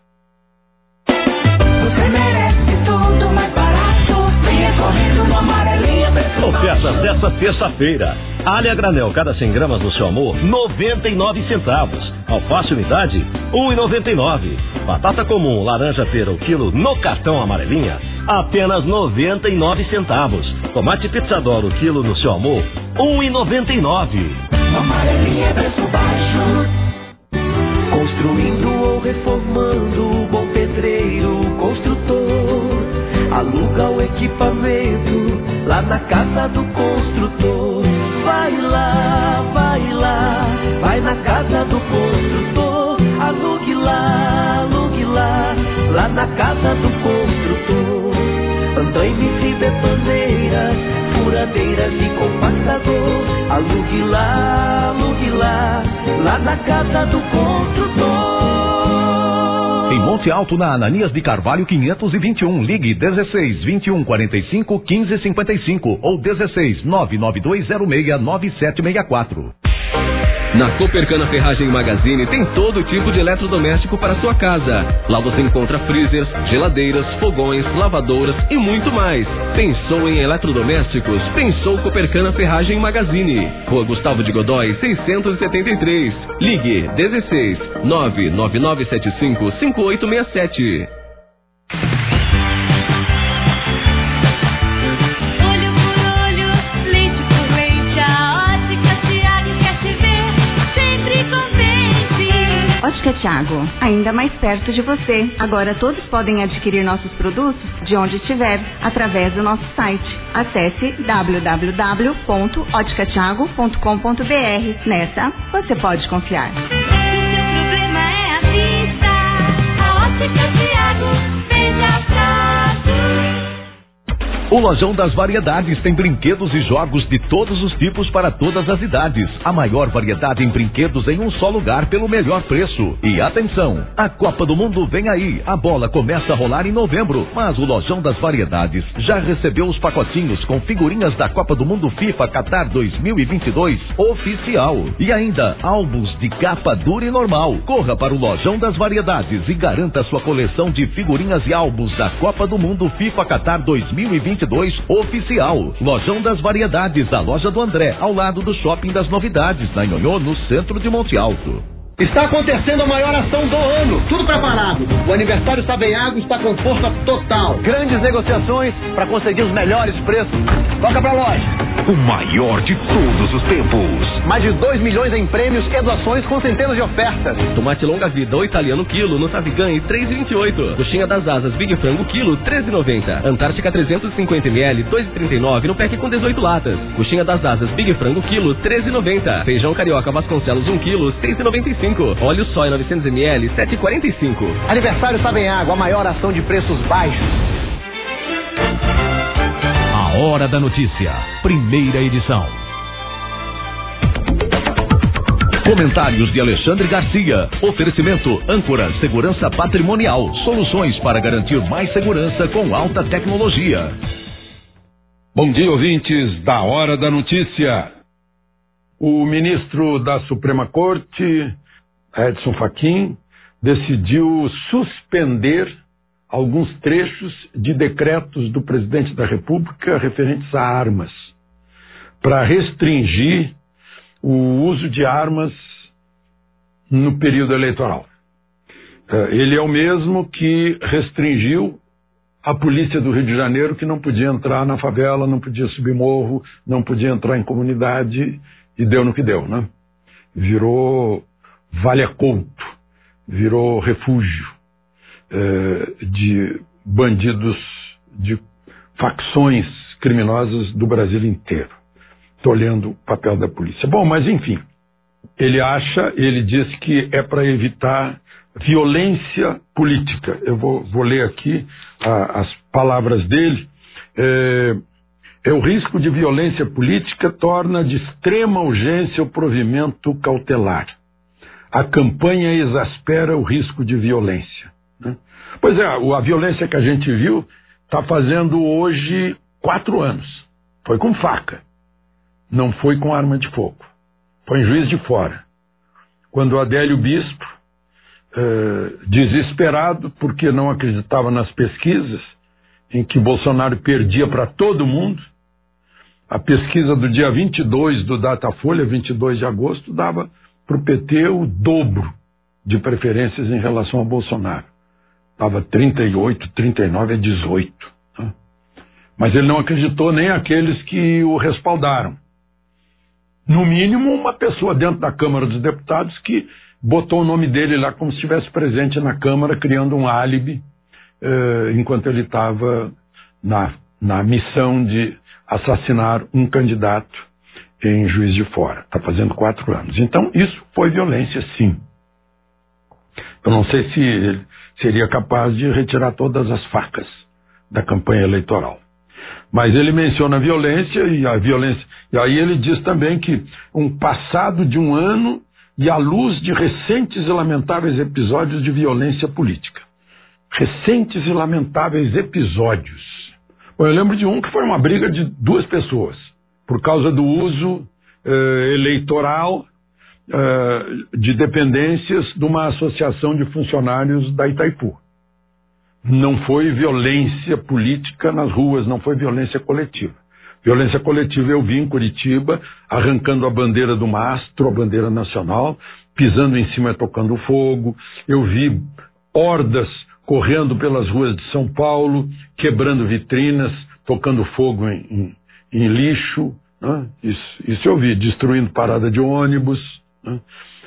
Você merece tudo mais barato. Venha correndo no Amarelinha. Ofertas desta terça-feira. Alha granel, cada 100 gramas do seu amor, 99 centavos. Alface unidade, 1,99. Batata comum, laranja pera o quilo no cartão Amarelinha, apenas 99 centavos. Tomate pizzador o quilo no seu amor, 1,99. Amarelinha é preço baixo. Construindo ou reformando, bom pedreiro, construtor. Aluga o equipamento lá na casa do construtor. Vai lá, vai na casa do construtor. Alugue lá, lá na casa do construtor. Andaimes e betoneiras, furadeiras e compactador. Alugue lá, lá na casa do construtor. Em Monte Alto, na Ananias de Carvalho 521, ligue 16 21 45 15 55 ou 16 99206 9764. Na Copercana Ferragem Magazine tem todo tipo de eletrodoméstico para sua casa. Lá você encontra freezers, geladeiras, fogões, lavadoras e muito mais. Pensou em eletrodomésticos? Pensou Copercana Ferragem Magazine. Rua Gustavo de Godói, 673. Ligue 16 99975 5867. Ótica Thiago, ainda mais perto de você. Agora todos podem adquirir nossos produtos de onde estiver, através do nosso site. Acesse www.oticathiago.com.br. Nessa, você pode confiar. O problema é a vista. A Ótica Thiago, veja prazo. O Lojão das Variedades tem brinquedos e jogos de todos os tipos para todas as idades. A maior variedade em brinquedos em um só lugar pelo melhor preço. E atenção, a Copa do Mundo vem aí. A bola começa a rolar em novembro, mas o Lojão das Variedades já recebeu os pacotinhos com figurinhas da Copa do Mundo FIFA Qatar 2022 oficial. E ainda álbuns de capa dura e normal. Corra para o Lojão das Variedades e garanta sua coleção de figurinhas e álbuns da Copa do Mundo FIFA Qatar 2022 oficial. Lojão das Variedades, a loja do André, ao lado do Shopping das Novidades, na Nhonhô, no centro de Monte Alto. Está acontecendo a maior ação do ano. Tudo preparado. O aniversário Saveyago está com força total. Grandes negociações para conseguir os melhores preços. Toca pra loja. O maior de todos os tempos. Mais de 2 milhões em prêmios e doações com centenas de ofertas. Tomate longa vida ou italiano quilo no Savigan 3,28. Coxinha das asas Big Frango quilo 13,90. Antártica 350 ml 2,39 no pack com 18 latas. Coxinha das asas Big Frango quilo 13,90. Feijão carioca Vasconcelos 1 quilo 6,95. Óleo soia 900 ml 7,45. Aniversário Saveyago, a maior ação de preços baixos. A Hora da Notícia, primeira edição. Comentários de Alexandre Garcia. Oferecimento Âncora Segurança Patrimonial. Soluções para garantir mais segurança com alta tecnologia. Bom dia, ouvintes da Hora da Notícia. O ministro da Suprema Corte, Edson Fachin, decidiu suspender alguns trechos de decretos do presidente da República referentes a armas, para restringir o uso de armas no período eleitoral. Ele é o mesmo que restringiu a polícia do Rio de Janeiro, que não podia entrar na favela, não podia subir morro, não podia entrar em comunidade, e deu no que deu, né? Virou valha-couto, virou refúgio de bandidos, de facções criminosas do Brasil inteiro. Estou olhando o papel da polícia. Bom, mas enfim, ele diz que é para evitar violência política. Eu vou ler aqui as palavras dele. O risco de violência política torna de extrema urgência o provimento cautelar. A campanha exaspera o risco de violência, né? Pois é, a violência que a gente viu está fazendo hoje 4 anos. Foi com faca, não foi com arma de fogo. Foi em Juiz de Fora. Quando o Adélio Bispo, desesperado porque não acreditava nas pesquisas, em que Bolsonaro perdia para todo mundo, a pesquisa do dia 22 do Datafolha, 22 de agosto, dava para o PT o dobro de preferências em relação a Bolsonaro. Estava 38, 39 a 18. Né? Mas ele não acreditou nem aqueles que o respaldaram. No mínimo, uma pessoa dentro da Câmara dos Deputados que botou o nome dele lá como se estivesse presente na Câmara, criando um álibi, enquanto ele estava na missão de assassinar um candidato em Juiz de Fora. Está fazendo 4 anos. Então, isso foi violência, sim. Eu não sei se ele seria capaz de retirar todas as facas da campanha eleitoral. Mas ele menciona a violência, e aí ele diz também que um passado de 1 ano e à luz de recentes e lamentáveis episódios de violência política. recentes e lamentáveis episódios. Bom, eu lembro de um que foi uma briga de 2 pessoas, por causa do uso eleitoral de dependências de uma associação de funcionários da Itaipu. Não foi violência política nas ruas, não foi violência coletiva. Violência coletiva eu vi em Curitiba, arrancando a bandeira do mastro, a bandeira nacional, pisando em cima e tocando fogo. Eu vi hordas correndo pelas ruas de São Paulo, quebrando vitrinas, tocando fogo em lixo, né? Isso eu vi, destruindo parada de ônibus, né?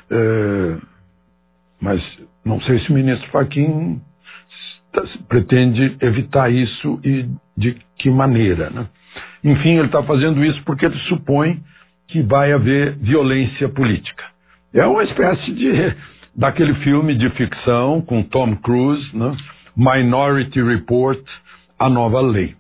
Mas não sei se o ministro Fachin pretende evitar isso e de que maneira, né? Enfim, ele está fazendo isso porque ele supõe que vai haver violência política. É uma espécie daquele filme de ficção com Tom Cruise, né? Minority Report, A Nova Lei.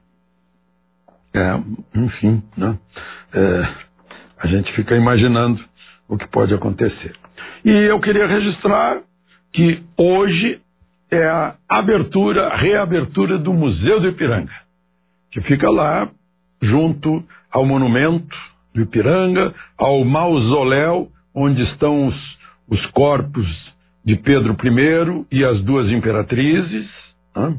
Enfim, né? A gente fica imaginando o que pode acontecer. E eu queria registrar que hoje é a reabertura do Museu do Ipiranga, que fica lá junto ao monumento do Ipiranga, ao mausoléu onde estão os corpos de Pedro I e as 2 imperatrizes, né?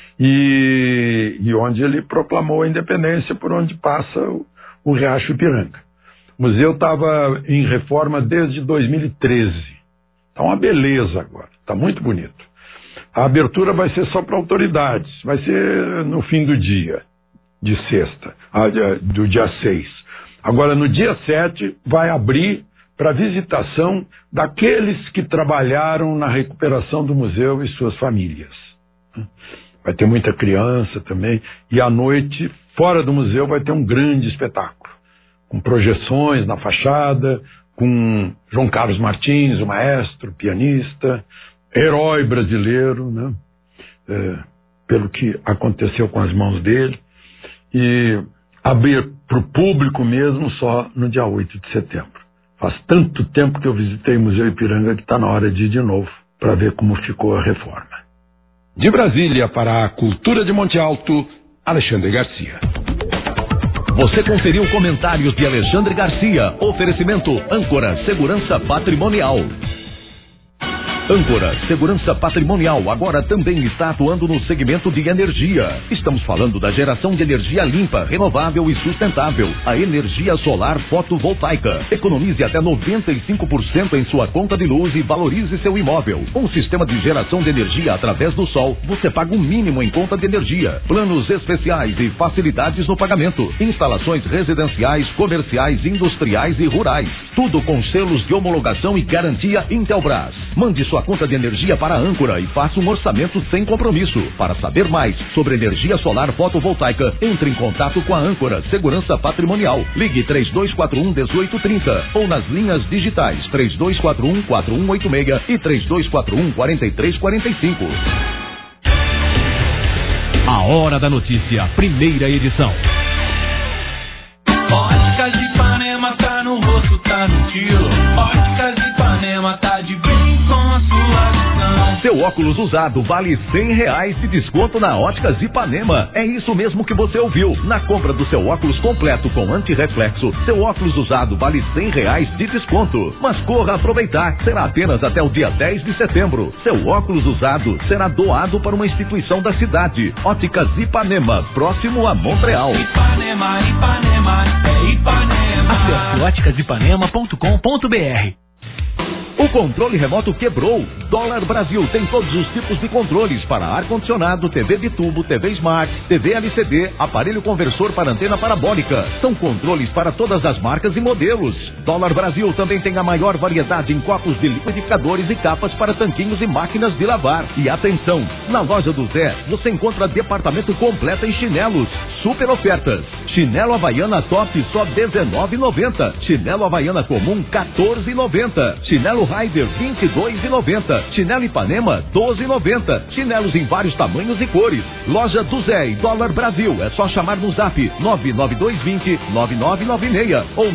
E onde ele proclamou a independência, por onde passa o Riacho Ipiranga. O museu estava em reforma desde 2013. Está uma beleza agora, está muito bonito. A abertura vai ser só para autoridades, vai ser no fim do dia, de sexta, do dia 6. Agora, no dia 7, vai abrir para visitação daqueles que trabalharam na recuperação do museu e suas famílias. Vai ter muita criança também, e à noite, fora do museu, vai ter um grande espetáculo, com projeções na fachada, com João Carlos Martins, o maestro, pianista, herói brasileiro, né? Pelo que aconteceu com as mãos dele, e abrir para o público mesmo só no dia 8 de setembro. Faz tanto tempo que eu visitei o Museu Ipiranga que está na hora de ir de novo para ver como ficou a reforma. De Brasília para a Cultura de Monte Alto, Alexandre Garcia. Você conferiu comentários de Alexandre Garcia. Oferecimento Âncora Segurança Patrimonial. Âncora Segurança Patrimonial agora também está atuando no segmento de energia. Estamos falando da geração de energia limpa, renovável e sustentável. A energia solar fotovoltaica. Economize até 95% em sua conta de luz e valorize seu imóvel. Um sistema de geração de energia através do sol. Você paga o mínimo em conta de energia. Planos especiais e facilidades no pagamento. Instalações residenciais, comerciais, industriais e rurais. Tudo com selos de homologação e garantia Intelbras. Mande sua conta de energia para a Âncora e faça um orçamento sem compromisso. Para saber mais sobre energia solar fotovoltaica, entre em contato com a Âncora Segurança Patrimonial. Ligue 3241-1830 ou nas linhas digitais 3241-4186 e 3241-4345. A Hora da Notícia, primeira edição. Óticas de Ipanema tá no rosto, tá no estilo. Óticas de Ipanema tá de bem com a sua visão. Seu óculos usado vale R$100 de desconto na Óticas Ipanema. É isso mesmo que você ouviu. Na compra do seu óculos completo com antirreflexo, seu óculos usado vale R$100 de desconto. Mas corra aproveitar. Será apenas até o dia 10 de setembro. Seu óculos usado será doado para uma instituição da cidade. Óticas Ipanema, próximo a Montreal. Ipanema, Ipanema, é Ipanema. Acesse óticasipanema.com.br. O controle remoto quebrou. Dólar Brasil tem todos os tipos de controles para ar-condicionado, TV bitubo, TV Smart, TV LCD, aparelho conversor para antena parabólica. São controles para todas as marcas e modelos. Dólar Brasil também tem a maior variedade em copos de liquidificadores e capas para tanquinhos e máquinas de lavar. E atenção, na loja do Zé você encontra departamento completo em chinelos. Super ofertas. Chinelo Havaiana Top só R$19,90. Chinelo Havaiana Comum R$14,90. Chinelo Rider R$22,90. Chinelo Ipanema R$12,90. Chinelos em vários tamanhos e cores. Loja do Zé e Dólar Brasil. É só chamar no zap 99220-9996 ou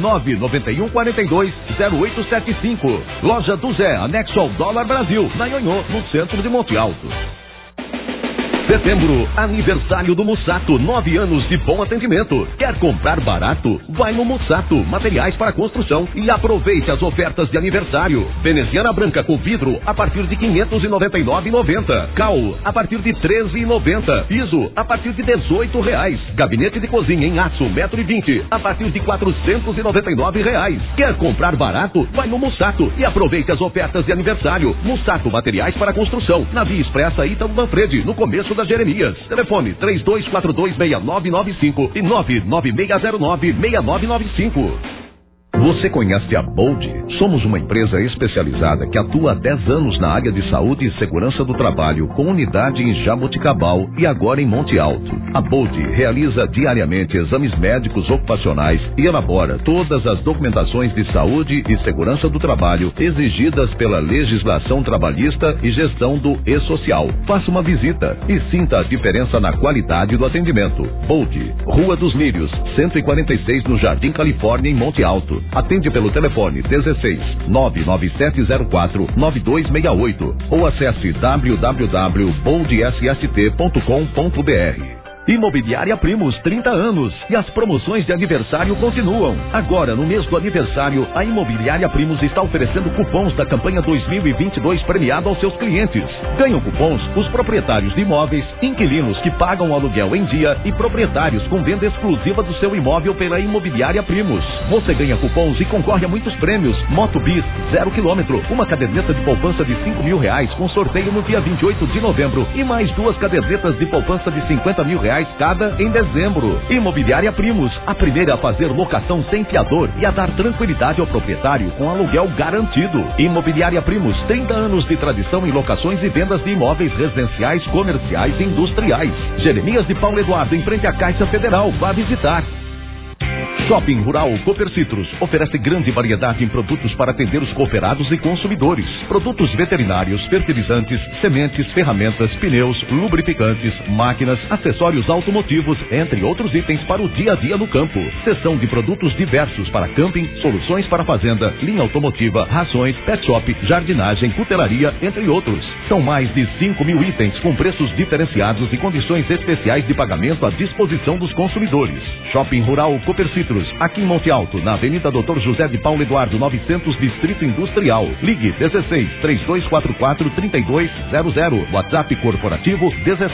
99142-0875. Loja do Zé, anexo ao Dólar Brasil, na Nhonhô, no centro de Monte Alto. Setembro, aniversário do Mussato, 9 anos de bom atendimento. Quer comprar barato? Vai no Mussato, materiais para construção e aproveite as ofertas de aniversário. Veneziana branca com vidro a partir de R$ 599,90. Cal a partir de R$ 13,90. Piso a partir de R$ 18,00. Gabinete de cozinha em aço 1,20 m a partir de R$ 499,00. Quer comprar barato? Vai no Mussato e aproveite as ofertas de aniversário. Mussato, materiais para construção, na Via Expressa Ítalo Manfredi, no começo da Jeremias. Telefone 32426995 e 996096995. Você conhece a Bold? Somos uma empresa especializada que atua há 10 anos na área de saúde e segurança do trabalho, com unidade em Jaboticabal e agora em Monte Alto. A Bold realiza diariamente exames médicos ocupacionais e elabora todas as documentações de saúde e segurança do trabalho exigidas pela legislação trabalhista e gestão do E-Social. Faça uma visita e sinta a diferença na qualidade do atendimento. Bold, Rua dos Lírios, 146 no Jardim Califórnia, em Monte Alto. Atende pelo telefone 16-99704-9268 ou acesse www.boldsst.com.br. Imobiliária Primos, 30 anos e as promoções de aniversário continuam. Agora, no mês do aniversário, a Imobiliária Primos está oferecendo cupons da campanha 2022 premiado aos seus clientes. Ganham cupons os proprietários de imóveis, inquilinos que pagam aluguel em dia e proprietários com venda exclusiva do seu imóvel pela Imobiliária Primos. Você ganha cupons e concorre a muitos prêmios. Moto Bis, 0 km, uma caderneta de poupança de R$5.000 com sorteio no dia 28 de novembro e mais 2 cadernetas de poupança de R$50.000 cada em dezembro. Imobiliária Primos, a primeira a fazer locação sem fiador e a dar tranquilidade ao proprietário com aluguel garantido. Imobiliária Primos, 30 anos de tradição em locações e vendas de imóveis residenciais, comerciais e industriais. Jeremias de Paulo Eduardo, em frente à Caixa Federal. Vá visitar. Shopping Rural Copercitros oferece grande variedade em produtos para atender os cooperados e consumidores. Produtos veterinários, fertilizantes, sementes, ferramentas, pneus, lubrificantes, máquinas, acessórios automotivos, entre outros itens para o dia a dia no campo. Seção de produtos diversos para camping, soluções para fazenda, linha automotiva, rações, pet shop, jardinagem, cutelaria, entre outros. São mais de 5.000 itens com preços diferenciados e condições especiais de pagamento à disposição dos consumidores. Shopping Rural Copercitros, aqui em Monte Alto, na Avenida Dr. José de Paulo Eduardo, 900, Distrito Industrial. Ligue 16-3244-3200. WhatsApp corporativo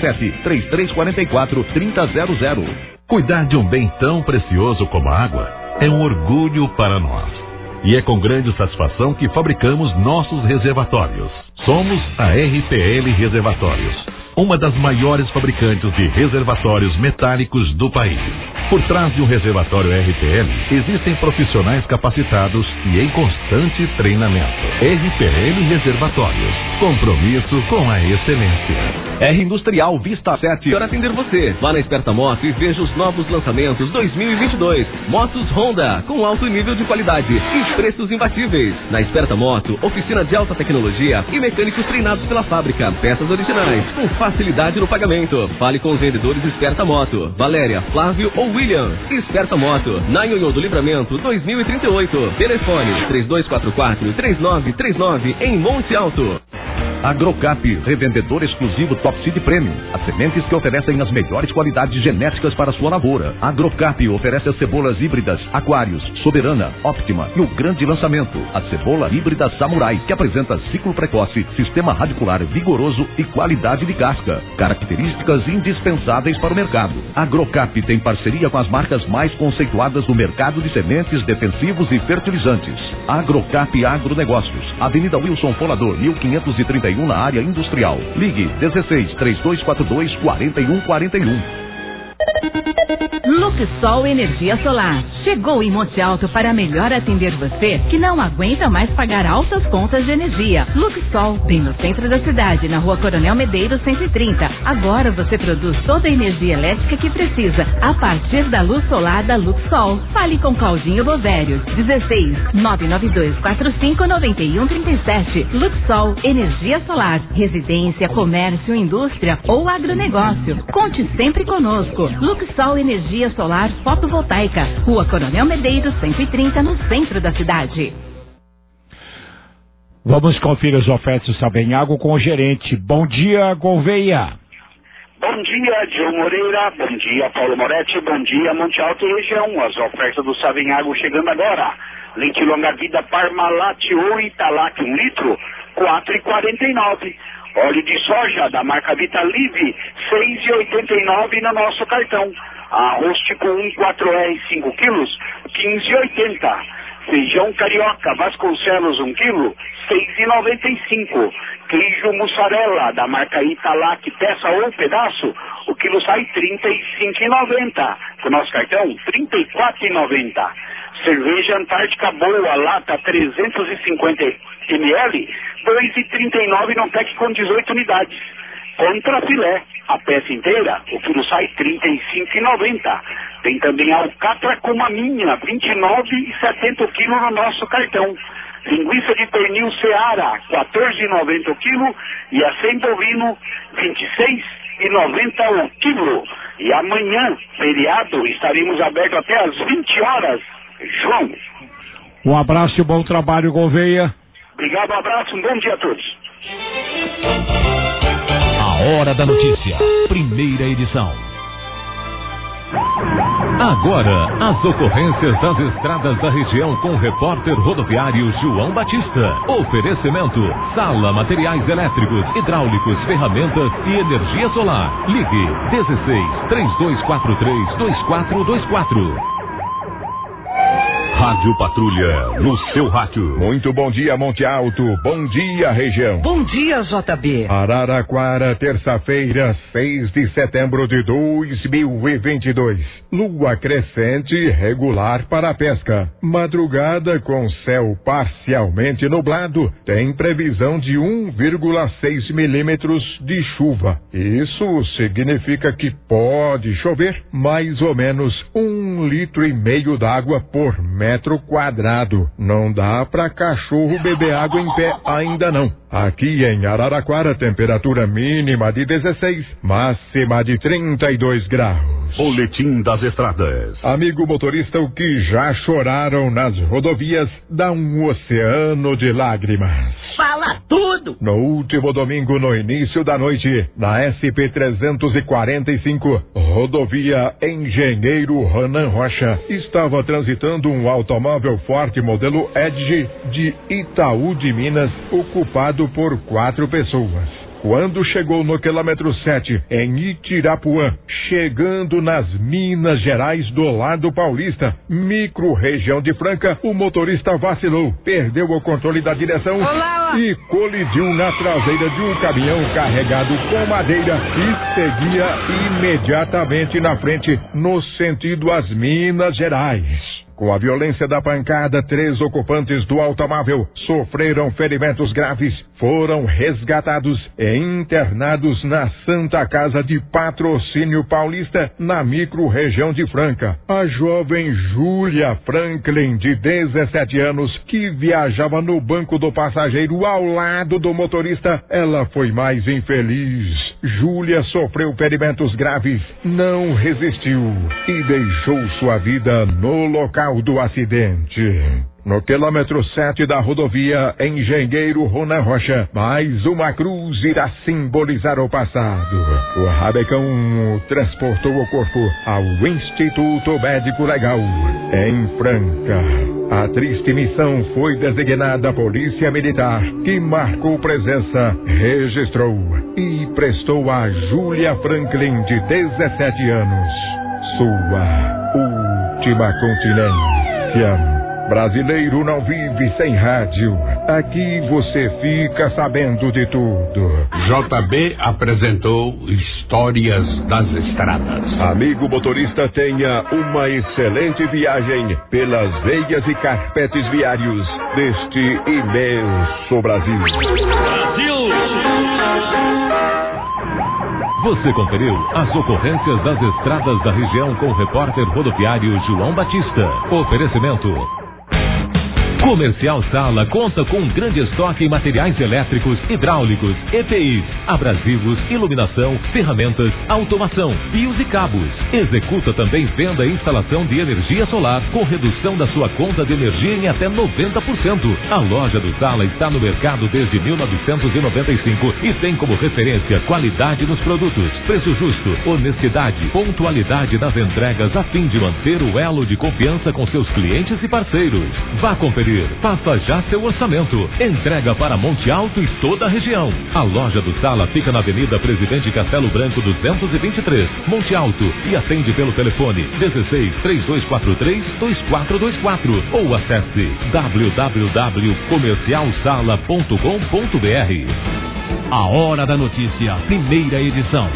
17-3344-3000. Cuidar de um bem tão precioso como a água é um orgulho para nós. E é com grande satisfação que fabricamos nossos reservatórios. Somos a RPL Reservatórios, uma das maiores fabricantes de reservatórios metálicos do país. Por trás de um reservatório RPL, existem profissionais capacitados e em constante treinamento. RPL Reservatórios, compromisso com a excelência. R Industrial Vista 7 para atender você. Vá na Esperta Moto e veja os novos lançamentos 2022. Motos Honda, com alto nível de qualidade e preços imbatíveis. Na Esperta Moto, oficina de alta tecnologia e mecânicos treinados pela fábrica. Peças originais, com facilidade no pagamento. Fale com os vendedores Esperta Moto. Valéria, Flávio ou William. Esperta Moto, na Nhonhô do Livramento 2038. Telefone 3244-3939 em Monte Alto. Agrocap, revendedor exclusivo Top Seed Premium. As sementes que oferecem as melhores qualidades genéticas para sua lavoura. Agrocap oferece as cebolas híbridas Aquários, Soberana, Optima e o grande lançamento, a cebola híbrida Samurai, que apresenta ciclo precoce, sistema radicular vigoroso e qualidade de casca. Características indispensáveis para o mercado. Agrocap tem parceria com as marcas mais conceituadas do mercado de sementes, defensivos e fertilizantes. Agrocap Agronegócios, Avenida Wilson Folador, 1531, na área industrial. Ligue 16-3242-4141. Luxol Energia Solar. Chegou em Monte Alto para melhor atender você que não aguenta mais pagar altas contas de energia. Luxol, bem no centro da cidade, na Rua Coronel Medeiros 130. Agora você produz toda a energia elétrica que precisa a partir da luz solar da Luxol. Fale com Claudinho Bovério. 16-99245-9137. Luxol Energia Solar. Residência, comércio, indústria ou agronegócio. Conte sempre conosco. Luxol Energia Solar Fotovoltaica, Rua Coronel Medeiros 130, no centro da cidade. Vamos conferir as ofertas do Sabenhago com o gerente. Bom dia, Gouveia. Bom dia, João Moreira. Bom dia, Paulo Moretti. Bom dia, Monte Alto e região. As ofertas do Savenhago chegando agora. Leite longa vida Parmalat ou Italac 1 litro, R$4,49. Óleo de soja da marca Vitalive, R$6,89 no nosso cartão. Arroz tipo 1,4R 5 quilos, R$15,80. Feijão carioca Vasconcelos 1 quilo, R$6,95. Queijo mussarela da marca Italac, peça ou pedaço, o quilo sai R$35,90. Com nosso cartão, R$34,90. Cerveja Antártica Boa, lata 350 ml, R$2,39 no pack com 18 unidades. Contra filé, a peça inteira, o quilo sai R$35,90. Tem também alcatra com maminha, R$29,70 o quilo no nosso cartão. Linguiça de pernil Seara, R$14,90 o quilo. E a sem bovino, R$26,90 o quilo. E amanhã, feriado, estaremos abertos até às 20 horas. João. Um abraço e bom trabalho, Gouveia. Obrigado, um abraço, um bom dia a todos. A Hora da Notícia, primeira edição. Agora, as ocorrências das estradas da região com o repórter rodoviário João Batista. Oferecimento: Sala Materiais Elétricos, Hidráulicos, Ferramentas e Energia Solar. Ligue 16-3243-2424. Rádio Patrulha, no seu rádio. Muito bom dia, Monte Alto. Bom dia, região. Bom dia, JB. Araraquara, terça-feira, 6 de setembro de 2022. Lua crescente regular para a pesca. Madrugada com céu parcialmente nublado. Tem previsão de 1,6 milímetros de chuva. Isso significa que pode chover mais ou menos 1,5 litro d'água por metro quadrado. Não dá para cachorro beber água em pé ainda não. Aqui em Araraquara, temperatura mínima de 16, máxima de 32 graus. Boletim das estradas. Amigo motorista, o que já choraram nas rodovias dá um oceano de lágrimas. Fala tudo! No último domingo, no início da noite, na SP-345, rodovia Engenheiro Ronan Rocha, estava transitando um automóvel Ford modelo Edge de Itaú de Minas, ocupado por 4 pessoas. Quando chegou no quilômetro 7, em Itirapuã, chegando nas Minas Gerais do lado paulista, micro-região de Franca, o motorista vacilou, perdeu o controle da direção e colidiu na traseira de um caminhão carregado com madeira e seguia imediatamente na frente, no sentido às Minas Gerais. Com a violência da pancada, 3 ocupantes do automóvel sofreram ferimentos graves, foram resgatados e internados na Santa Casa de Patrocínio Paulista, na micro-região de Franca. A jovem Júlia Franklin, de 17 anos, que viajava no banco do passageiro ao lado do motorista, ela foi mais infeliz. Júlia sofreu ferimentos graves, não resistiu e deixou sua vida no local do acidente. No quilômetro 7 da rodovia Engenheiro Ronan Rocha, mais uma cruz irá simbolizar o passado. O Rabecão transportou o corpo ao Instituto Médico Legal, em Franca. A triste missão foi designada Polícia Militar, que marcou presença, registrou e prestou a Júlia Franklin, de 17 anos, sua última continência. Brasileiro não vive sem rádio. Aqui você fica sabendo de tudo. JB apresentou Histórias das Estradas. Amigo motorista, tenha uma excelente viagem pelas veias e carpetes viários deste imenso Brasil. Você conferiu as ocorrências das estradas da região com o repórter rodoviário João Batista. Oferecimento: Comercial Sala conta com um grande estoque em materiais elétricos, hidráulicos, EPIs, abrasivos, iluminação, ferramentas, automação, fios e cabos. Executa também venda e instalação de energia solar com redução da sua conta de energia em até 90%. A loja do Sala está no mercado desde 1995 e tem como referência qualidade nos produtos, preço justo, honestidade, pontualidade nas entregas a fim de manter o elo de confiança com seus clientes e parceiros. Vá conferir. Faça já seu orçamento. Entrega para Monte Alto e toda a região. A loja do Sala fica na Avenida Presidente Castelo Branco 223, Monte Alto, e atende pelo telefone 16 3243 2424 ou acesse www.comercialsala.com.br. A Hora da Notícia, primeira edição.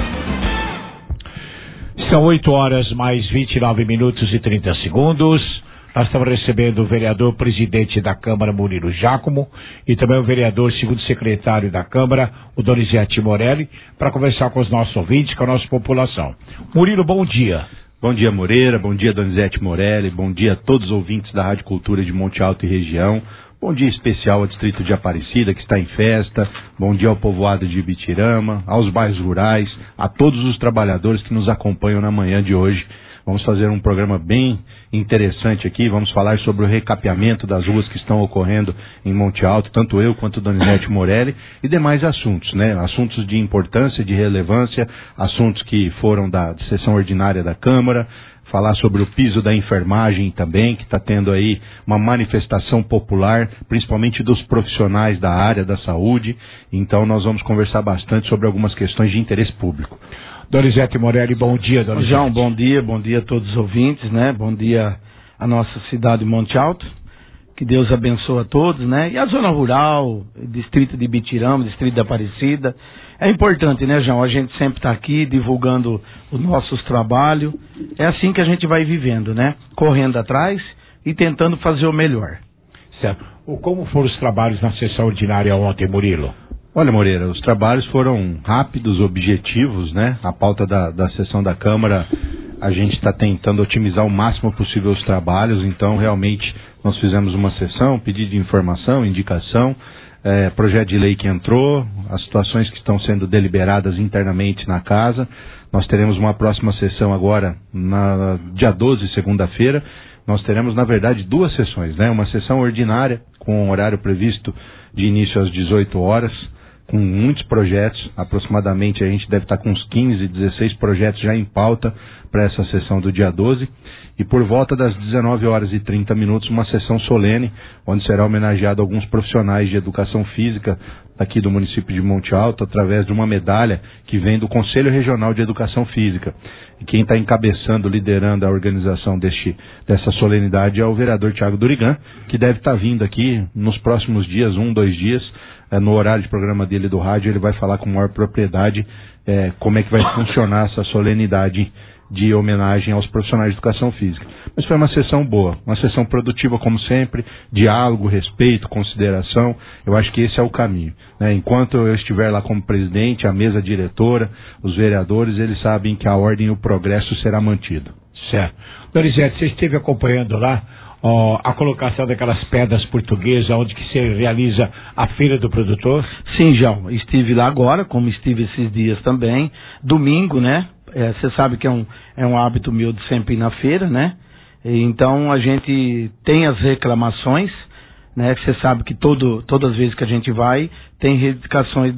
São 8 horas mais 29 minutos e 30 segundos. Nós estamos recebendo o vereador presidente da Câmara, Murilo Giacomo, e também o vereador segundo secretário da Câmara, o Donizete Morelli, para conversar com os nossos ouvintes, com a nossa população. Murilo, bom dia. Bom dia, Moreira, bom dia, Donizete Morelli, bom dia a todos os ouvintes da Rádio Cultura de Monte Alto e região. Bom dia especial ao distrito de Aparecida, que está em festa. Bom dia ao povoado de Ibitirama, aos bairros rurais, a todos os trabalhadores que nos acompanham na manhã de hoje. Vamos fazer um programa bem interessante aqui, vamos falar sobre o recapeamento das ruas que estão ocorrendo em Monte Alto, tanto eu quanto o Donizete Morelli, e demais assuntos, né? Assuntos de importância, de relevância, assuntos que foram da sessão ordinária da Câmara, falar sobre o piso da enfermagem também, que está tendo aí uma manifestação popular, principalmente dos profissionais da área da saúde. Então nós vamos conversar bastante sobre algumas questões de interesse público. Donizete Morelli, bom dia, Donizete. João, bom dia a todos os ouvintes, né? Bom dia à nossa cidade de Monte Alto, que Deus abençoe a todos, né? E a zona rural, distrito de Ibitirama, distrito de Aparecida. É importante, né, João? A gente sempre está aqui divulgando os nossos trabalhos. É assim que a gente vai vivendo, né? Correndo atrás e tentando fazer o melhor. Certo. Como foram os trabalhos na sessão ordinária ontem, Murilo? Olha, Moreira, os trabalhos foram rápidos, objetivos, né? A pauta da sessão da Câmara, a gente está tentando otimizar o máximo possível os trabalhos, então realmente nós fizemos uma sessão, pedido de informação, indicação, projeto de lei que entrou, as situações que estão sendo deliberadas internamente na casa. Nós teremos uma próxima sessão agora, dia 12, segunda-feira. Nós teremos, na verdade, 2 sessões, né? Uma sessão ordinária, com um horário previsto de início às 18 horas, com muitos projetos, aproximadamente a gente deve estar com uns 15, 16 projetos já em pauta para essa sessão do dia 12, e por volta das 19 horas e 30 minutos uma sessão solene, onde será homenageado alguns profissionais de educação física aqui do município de Monte Alto, através de uma medalha que vem do Conselho Regional de Educação Física. E quem está encabeçando, liderando a organização dessa solenidade é o vereador Thiago Durigan, que deve estar vindo aqui nos próximos dias, 2 dias, no horário de programa dele do rádio. Ele vai falar com maior propriedade como é que vai funcionar essa solenidade de homenagem aos profissionais de educação física. Mas foi uma sessão boa, uma sessão produtiva como sempre, diálogo, respeito, consideração. Eu acho que esse é o caminho, né? Enquanto eu estiver lá como presidente, a mesa diretora, os vereadores, eles sabem que a ordem e o progresso será mantido. Certo. Donizete, você esteve acompanhando lá a colocação daquelas pedras portuguesas, onde que se realiza a Feira do Produtor? Sim, João, estive lá agora, como estive esses dias também, domingo, né? Você sabe que é um hábito meu de sempre ir na feira, né? Então a gente tem as reclamações, né? Você sabe que todas as vezes que a gente vai, tem reivindicações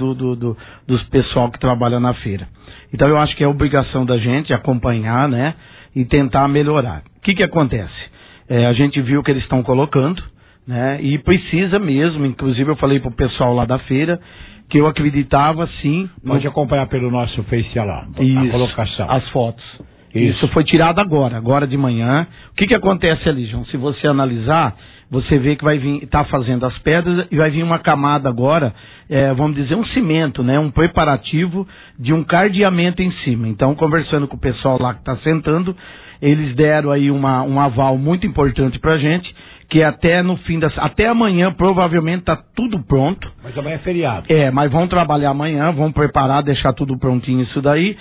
dos pessoal que trabalha na feira. Então eu acho que é obrigação da gente acompanhar, né? E tentar melhorar. O que acontece? A gente viu que eles estão colocando, né? E precisa mesmo, inclusive eu falei pro pessoal lá da feira, que eu acreditava sim. Pode acompanhar pelo nosso Face lá, a colocação. As fotos. Isso foi tirado agora de manhã. O que acontece ali, João? Se você analisar, você vê que vai vir, tá fazendo as pedras e vai vir uma camada agora, vamos dizer, um cimento, né? Um preparativo de um cardeamento em cima. Então, conversando com o pessoal lá que está sentando, eles deram aí um aval muito importante pra gente, que até no fim até amanhã provavelmente tá tudo pronto. Mas amanhã é feriado. Mas vão trabalhar amanhã, vão preparar, deixar tudo prontinho isso daí,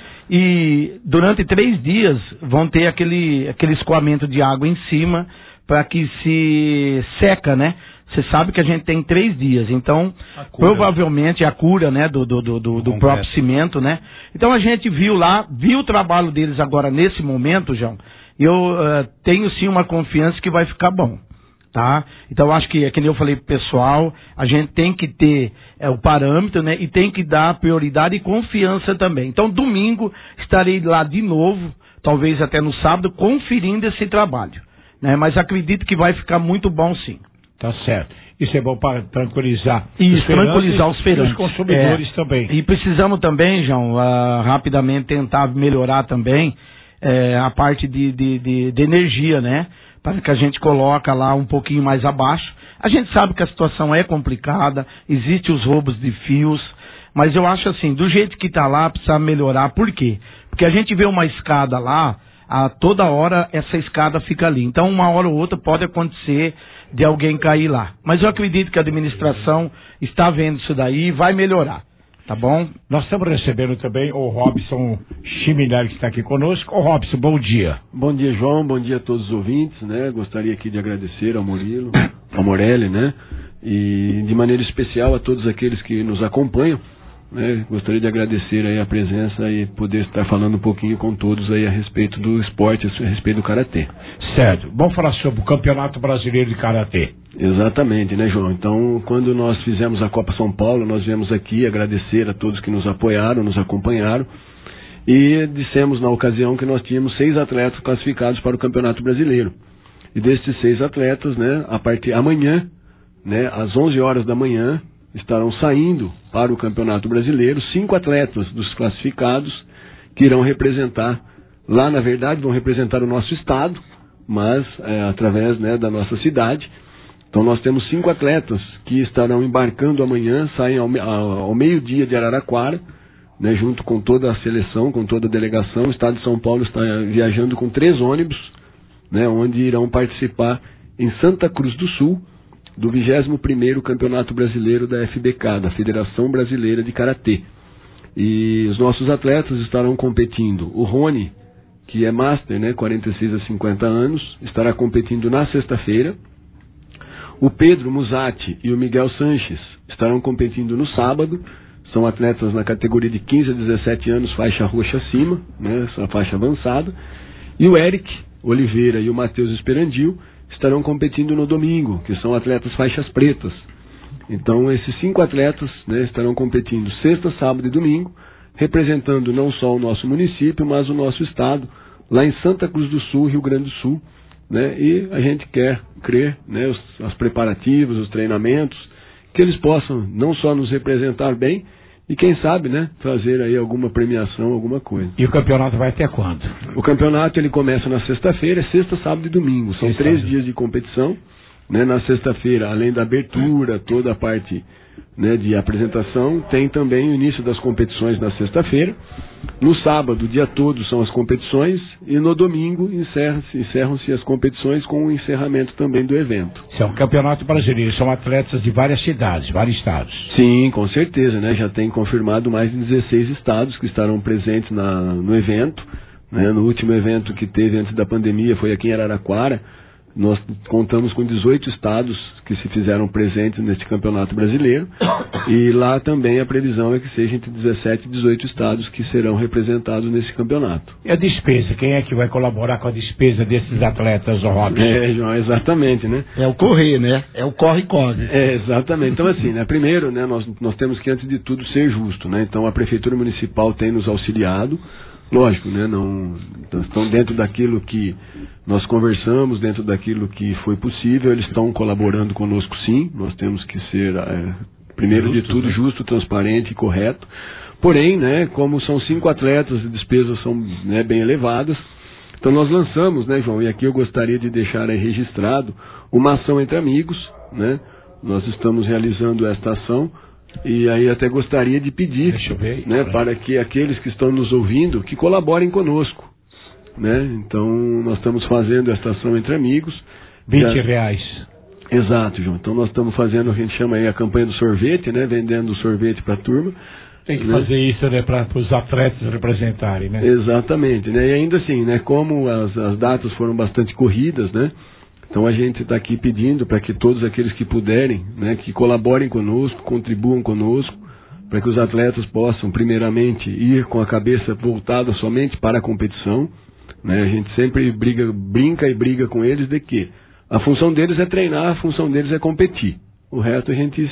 e durante 3 dias vão ter aquele escoamento de água em cima, para que se seca, né? Você sabe que a gente tem 3 dias, então provavelmente a cura, né, do próprio cimento, né? Então a gente viu o trabalho deles agora nesse momento, João. E eu tenho sim uma confiança que vai ficar bom, tá? Então acho que, nem eu falei pro pessoal, a gente tem que ter o parâmetro, né? E tem que dar prioridade e confiança também. Então domingo estarei lá de novo, talvez até no sábado, conferindo esse trabalho, né? Mas acredito que vai ficar muito bom sim. Tá certo. Isso é bom para tranquilizar os feirantes. E os consumidores também. E precisamos também, João, rapidamente tentar melhorar também a parte de energia, né? Para que a gente coloque lá um pouquinho mais abaixo. A gente sabe que a situação é complicada, existem os roubos de fios, mas eu acho assim, do jeito que está lá, precisa melhorar. Por quê? Porque a gente vê uma escada lá, a toda hora essa escada fica ali. Então, uma hora ou outra pode acontecer de alguém cair lá. Mas eu acredito que a administração está vendo isso daí e vai melhorar. Tá bom? Nós estamos recebendo também o Robson Chiminar, que está aqui conosco. Ô Robson, bom dia. Bom dia, João. Bom dia a todos os ouvintes, né? Gostaria aqui de agradecer ao Murilo, ao Morelli, né? E de maneira especial a todos aqueles que nos acompanham, né? Gostaria de agradecer aí a presença e poder estar falando um pouquinho com todos aí a respeito do esporte, a respeito do Karatê. Certo. Vamos falar sobre o Campeonato Brasileiro de Karatê. Exatamente, né, João? Então, quando nós fizemos a Copa São Paulo, nós viemos aqui agradecer a todos que nos apoiaram, nos acompanharam, e dissemos na ocasião que nós tínhamos 6 atletas classificados para o Campeonato Brasileiro. E destes 6 atletas, né, a partir amanhã, né, às 11 horas da manhã, estarão saindo para o Campeonato Brasileiro 5 atletas dos classificados que irão representar, lá na verdade vão representar o nosso estado, mas através, né, da nossa cidade. Então nós temos 5 atletas que estarão embarcando amanhã, saem ao meio-dia de Araraquara, né, junto com toda a seleção, com toda a delegação. O estado de São Paulo está viajando com 3 ônibus, né, onde irão participar em Santa Cruz do Sul, do 21º Campeonato Brasileiro da FBK, da Federação Brasileira de Karatê. E os nossos atletas estarão competindo. O Rony, que é Master, né, 46 a 50 anos, estará competindo na sexta-feira. O Pedro Musatti e o Miguel Sanches estarão competindo no sábado. São atletas na categoria de 15 a 17 anos, faixa roxa acima, né, essa faixa avançada. E o Eric Oliveira e o Matheus Esperandil estarão competindo no domingo, que são atletas faixas pretas. Então esses 5 atletas, né, estarão competindo sexta, sábado e domingo, representando não só o nosso município, mas o nosso estado, lá em Santa Cruz do Sul, Rio Grande do Sul, né? E a gente quer crer, né, os preparativos, os treinamentos, que eles possam não só nos representar bem, e quem sabe, né, fazer aí alguma premiação, alguma coisa. E o campeonato vai até quando? O campeonato ele começa na sexta-feira, sexta, sábado e domingo. São 3 dias de competição, né? Na sexta-feira, além da abertura, toda a parte, né, de apresentação, tem também o início das competições na sexta-feira. No sábado, o dia todo são as competições, e no domingo encerram-se as competições com o encerramento também do evento. Isso é um campeonato brasileiro, são atletas de várias cidades, vários estados. Sim, com certeza, né? Já tem confirmado mais de 16 estados que estarão presentes no evento, né? No último evento que teve antes da pandemia foi aqui em Araraquara. Nós contamos com 18 estados que se fizeram presentes neste campeonato brasileiro, e lá também a previsão é que seja entre 17 e 18 estados que serão representados nesse campeonato. E a despesa? Quem é que vai colaborar com a despesa desses atletas, Robson? João, exatamente, né? É o correr, né? É o corre-corre. Exatamente. Então assim, né? Primeiro, né, nós temos que antes de tudo ser justo, né? Então a Prefeitura Municipal tem nos auxiliado. Lógico, né? Não estão dentro daquilo que nós conversamos, dentro daquilo que foi possível, eles estão colaborando conosco, sim. Nós temos que ser, primeiro de tudo, justo, transparente e correto. Porém, né, como são 5 atletas, as despesas são, né, bem elevadas. Então nós lançamos, né, João, e aqui eu gostaria de deixar aí registrado uma ação entre amigos, né? Nós estamos realizando esta ação. E aí até gostaria de pedir, né, para que aqueles que estão nos ouvindo, que colaborem conosco, né? Então nós estamos fazendo esta ação entre amigos. R$20. Exato, João. Então nós estamos fazendo, a gente chama aí a campanha do sorvete, né? Vendendo sorvete para a turma. Tem que fazer isso, né, para os atletas representarem, né? Exatamente, né? E ainda assim, né, como as datas foram bastante corridas, né? Então a gente está aqui pedindo para que todos aqueles que puderem, né, que colaborem conosco, contribuam conosco, para que os atletas possam, primeiramente, ir com a cabeça voltada somente para a competição. Né? A gente sempre brinca e briga com eles de que a função deles é treinar, a função deles é competir. O resto a gente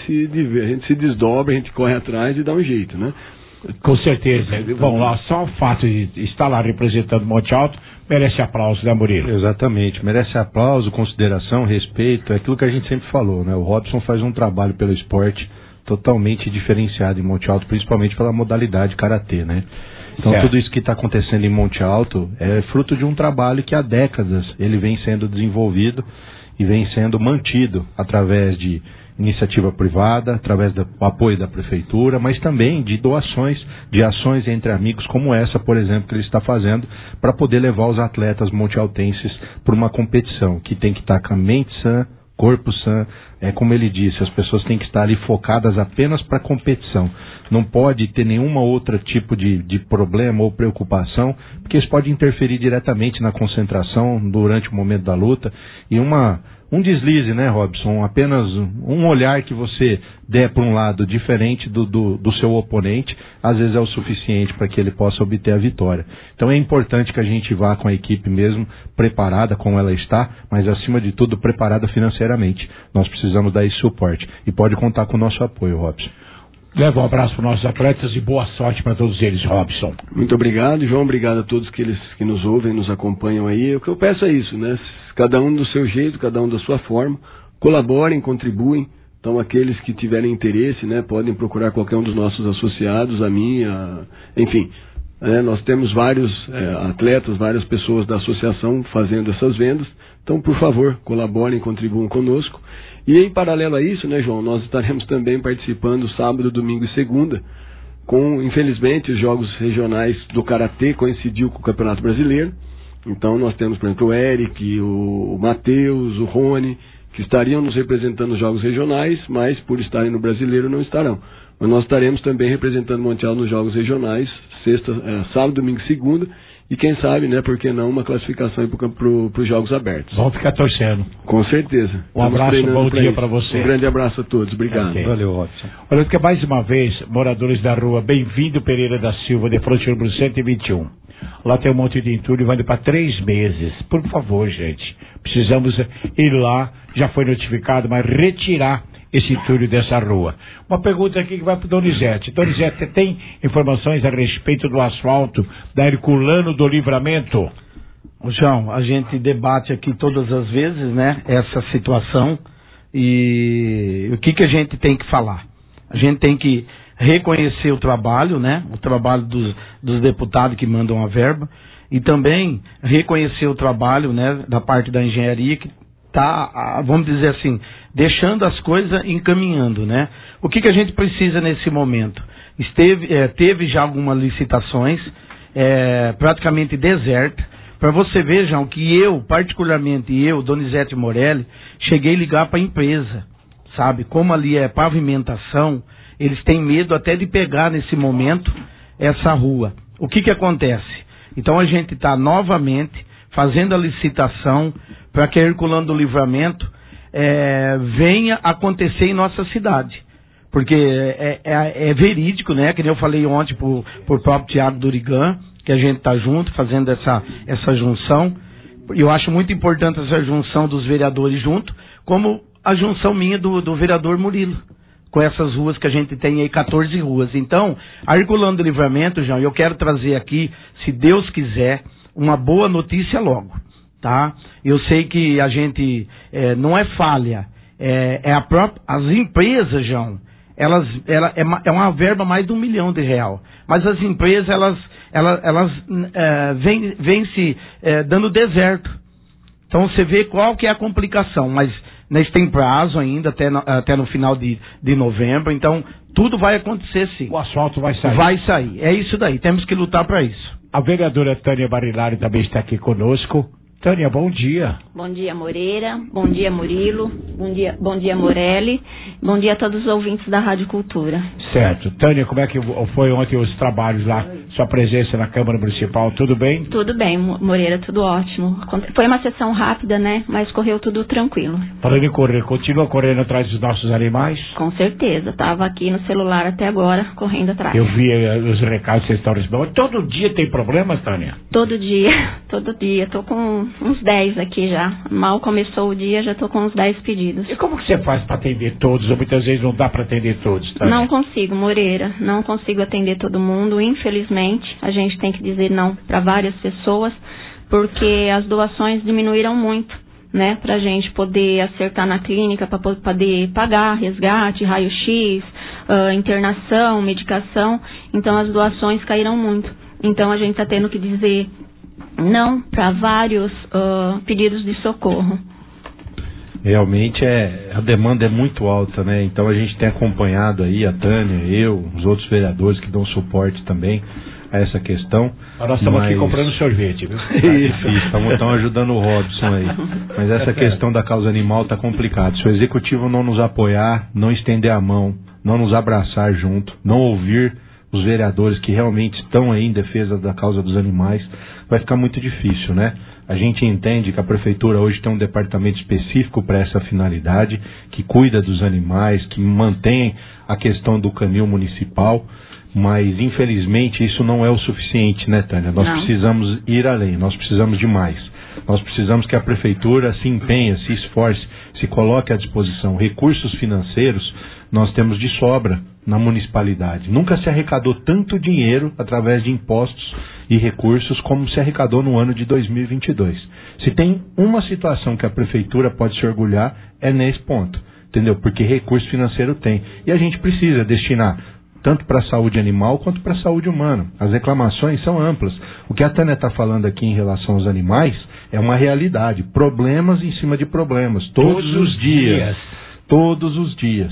se desdobra, a gente corre atrás e dá um jeito, né? Com certeza. Vamos lá, só o fato de estar lá representando Monte Alto merece aplauso, né, Murilo? Exatamente, merece aplauso, consideração, respeito, é aquilo que a gente sempre falou, né? O Robson faz um trabalho pelo esporte totalmente diferenciado em Monte Alto, principalmente pela modalidade karatê, né? Então tudo isso que está acontecendo em Monte Alto é fruto de um trabalho que há décadas ele vem sendo desenvolvido e vem sendo mantido através de iniciativa privada, através do apoio da prefeitura, mas também de doações, de ações entre amigos como essa, por exemplo, que ele está fazendo para poder levar os atletas montealtenses para uma competição que tem que estar com a mente sã, corpo sã, como ele disse, as pessoas têm que estar ali focadas apenas para a competição. Não pode ter nenhuma outra tipo de problema ou preocupação, porque isso pode interferir diretamente na concentração durante o momento da luta. E um deslize, né, Robson? Apenas um olhar que você der para um lado diferente do seu oponente, às vezes é o suficiente para que ele possa obter a vitória. Então é importante que a gente vá com a equipe mesmo preparada como ela está, mas acima de tudo preparada financeiramente. Nós precisamos dar esse suporte e pode contar com o nosso apoio, Robson. Leva um abraço para os nossos atletas e boa sorte para todos eles, Robson. Muito obrigado, João. Obrigado a todos que nos ouvem, nos acompanham aí. O que eu peço é isso, né? Cada um do seu jeito, cada um da sua forma. Colaborem, contribuem. Então, aqueles que tiverem interesse, né, podem procurar qualquer um dos nossos associados, a mim, enfim. Nós temos vários atletas, várias pessoas da associação fazendo essas vendas. Então, por favor, colaborem, contribuam conosco. E em paralelo a isso, né, João, nós estaremos também participando sábado, domingo e segunda, infelizmente, os jogos regionais do Karatê coincidiu com o Campeonato Brasileiro. Então nós temos, por exemplo, o Eric, o Matheus, o Rony, que estariam nos representando nos jogos regionais, mas por estarem no Brasileiro não estarão. Mas nós estaremos também representando Monte Alto nos jogos regionais, sábado, domingo e segunda. E quem sabe, né, por que não, uma classificação para os Jogos Abertos. Vamos ficar torcendo. Com certeza. Um abraço, bom dia para você. Um grande abraço a todos. Obrigado. Okay. Valeu, Robson. Olha, que mais uma vez, moradores da rua Bem-vindo Pereira da Silva, de fronte número 121. Lá tem um monte de entulho, vai indo para 3 meses. Por favor, gente, precisamos ir lá, já foi notificado, mas retirar esse entulho dessa rua. Uma pergunta aqui que vai para o Donizete. Donizete, tem informações a respeito do asfalto da Herculano do Livramento? João, a gente debate aqui todas as vezes, né, essa situação, e o que a gente tem que falar? A gente tem que reconhecer o trabalho, né, o trabalho dos deputados que mandam a verba, e também reconhecer o trabalho, né, da parte da engenharia que está, vamos dizer assim, deixando as coisas encaminhando, né? O que a gente precisa nesse momento? Teve já algumas licitações, praticamente deserta, para você ver, João, que eu, particularmente Donizete Morelli, cheguei a ligar para a empresa, sabe? Como ali é pavimentação, eles têm medo até de pegar nesse momento essa rua. O que acontece? Então a gente está novamente fazendo a licitação para que a Herculano do Livramento venha acontecer em nossa cidade. Porque é verídico, né? Que nem eu falei ontem por próprio Tiago Durigan, que a gente está junto, fazendo essa junção. Eu acho muito importante essa junção dos vereadores junto, como a junção minha do vereador Murilo, com essas ruas que a gente tem aí, 14 ruas. Então, a Herculano do Livramento, João, eu quero trazer aqui, se Deus quiser, uma boa notícia logo, tá? Eu sei que a gente não é falha, as empresas, João, é uma verba mais de R$1 milhão, mas as empresas, elas vêm se dando deserto. Então você vê qual que é a complicação, mas nós tem prazo ainda até no final de novembro, então tudo vai acontecer sim. O asfalto vai sair. Vai sair, é isso daí, temos que lutar para isso. A vereadora Tânia Barilari também está aqui conosco. Tânia, bom dia. Bom dia, Moreira. Bom dia, Murilo. Bom dia, Morelli. Bom dia a todos os ouvintes da Rádio Cultura. Certo. Tânia, como é que foi ontem os trabalhos lá sua presença na Câmara Municipal, tudo bem? Tudo bem, Moreira, tudo ótimo. Foi uma sessão rápida, né? Mas correu tudo tranquilo. Falando em correr, continua correndo atrás dos nossos animais? Com certeza, estava aqui no celular até agora, correndo atrás. Eu vi os recados que vocês estão recebendo. Todo dia tem problema, Tânia? Todo dia. Tô com uns 10 aqui já. Mal começou o dia, já tô com uns 10 pedidos. E como que você faz para atender todos? Ou muitas vezes não dá para atender todos, Tânia? Não consigo, Moreira. Não consigo atender todo mundo. Infelizmente, a gente tem que dizer não para várias pessoas, porque as doações diminuíram muito, né? Pra gente poder acertar na clínica, para poder pagar resgate, raio-x, internação, medicação. Então, as doações caíram muito. Então, a gente está tendo que dizer não para vários pedidos de socorro. Realmente a demanda é muito alta, né? Então a gente tem acompanhado aí a Tânia, eu, os outros vereadores que dão suporte também a essa questão. Nós estamos aqui comprando sorvete, viu? Isso, estão ajudando o Robson aí. Mas essa questão da causa animal está complicada. Se o executivo não nos apoiar, não estender a mão, não nos abraçar junto, não ouvir os vereadores que realmente estão aí em defesa da causa dos animais, vai ficar muito difícil, né? A gente entende que a prefeitura hoje tem um departamento específico para essa finalidade, que cuida dos animais, que mantém a questão do canil municipal, mas infelizmente isso não é o suficiente, né, Tânia? Nós precisamos ir além, nós precisamos de mais. Nós precisamos que a prefeitura se empenhe, se esforce, se coloque à disposição. Recursos financeiros nós temos de sobra na municipalidade. Nunca se arrecadou tanto dinheiro através de impostos e recursos como se arrecadou no ano de 2022. Se tem uma situação que a prefeitura pode se orgulhar, é nesse ponto, entendeu? Porque recurso financeiro tem. E a gente precisa destinar tanto para a saúde animal quanto para a saúde humana. As reclamações são amplas. O que a Tânia está falando aqui em relação aos animais é uma realidade. Problemas em cima de problemas. Todos os dias. Todos os dias.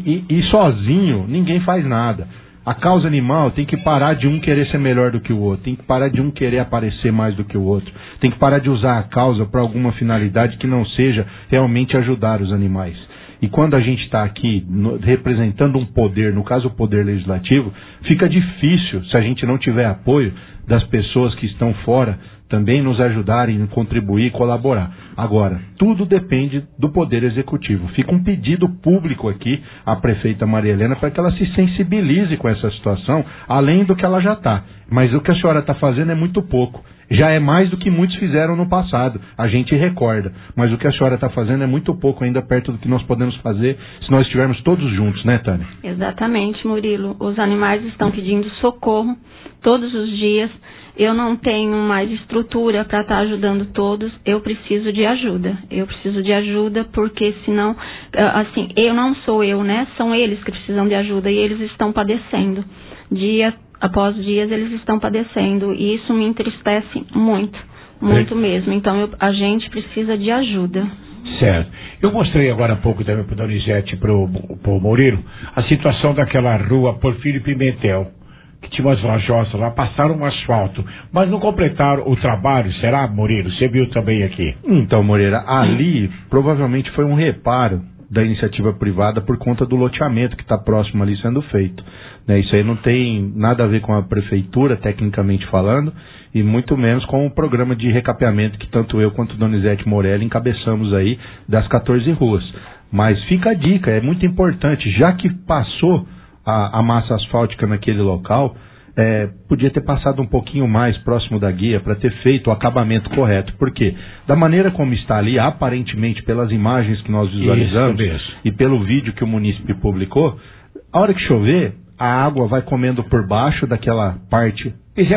E sozinho ninguém faz nada. A causa animal tem que parar de um querer ser melhor do que o outro, tem que parar de um querer aparecer mais do que o outro, tem que parar de usar a causa para alguma finalidade que não seja realmente ajudar os animais. E quando a gente está aqui representando um poder, no caso o poder legislativo, fica difícil, se a gente não tiver apoio das pessoas que estão fora, também nos ajudarem, contribuir, colaborar. Agora, tudo depende do Poder Executivo. Fica um pedido público aqui à prefeita Maria Helena para que ela se sensibilize com essa situação, além do que ela já está. Mas o que a senhora está fazendo é muito pouco. Já é mais do que muitos fizeram no passado. A gente recorda. Mas o que a senhora está fazendo é muito pouco ainda perto do que nós podemos fazer se nós estivermos todos juntos, né, Tânia? Exatamente, Murilo. Os animais estão pedindo socorro todos os dias. Eu não tenho mais estrutura para estar ajudando todos, eu preciso de ajuda. Eu preciso de ajuda porque senão, assim, eu não sou eu, né? São eles que precisam de ajuda e eles estão padecendo. Dia após dia eles estão padecendo e isso me entristece muito, muito mesmo. Então a gente precisa de ajuda. Certo. Eu mostrei agora há pouco também para o Donizete e para o Murilo a situação daquela rua Porfírio Pimentel, que tinha umas lajosas lá, passaram um asfalto, mas não completaram o trabalho, será, Murilo? Você viu também aqui? Então, Moreira, ali provavelmente foi um reparo da iniciativa privada por conta do loteamento que está próximo ali sendo feito. Né? Isso aí não tem nada a ver com a prefeitura, tecnicamente falando, e muito menos com o programa de recapeamento que tanto eu quanto o Donizete Morelli encabeçamos aí das 14 ruas. Mas fica a dica, é muito importante, já que passou a massa asfáltica naquele local, podia ter passado um pouquinho mais próximo da guia para ter feito o acabamento correto. Por quê? Da maneira como está ali, aparentemente pelas imagens que nós visualizamos e pelo vídeo que o munícipe publicou, a hora que chover, a água vai comendo por baixo daquela parte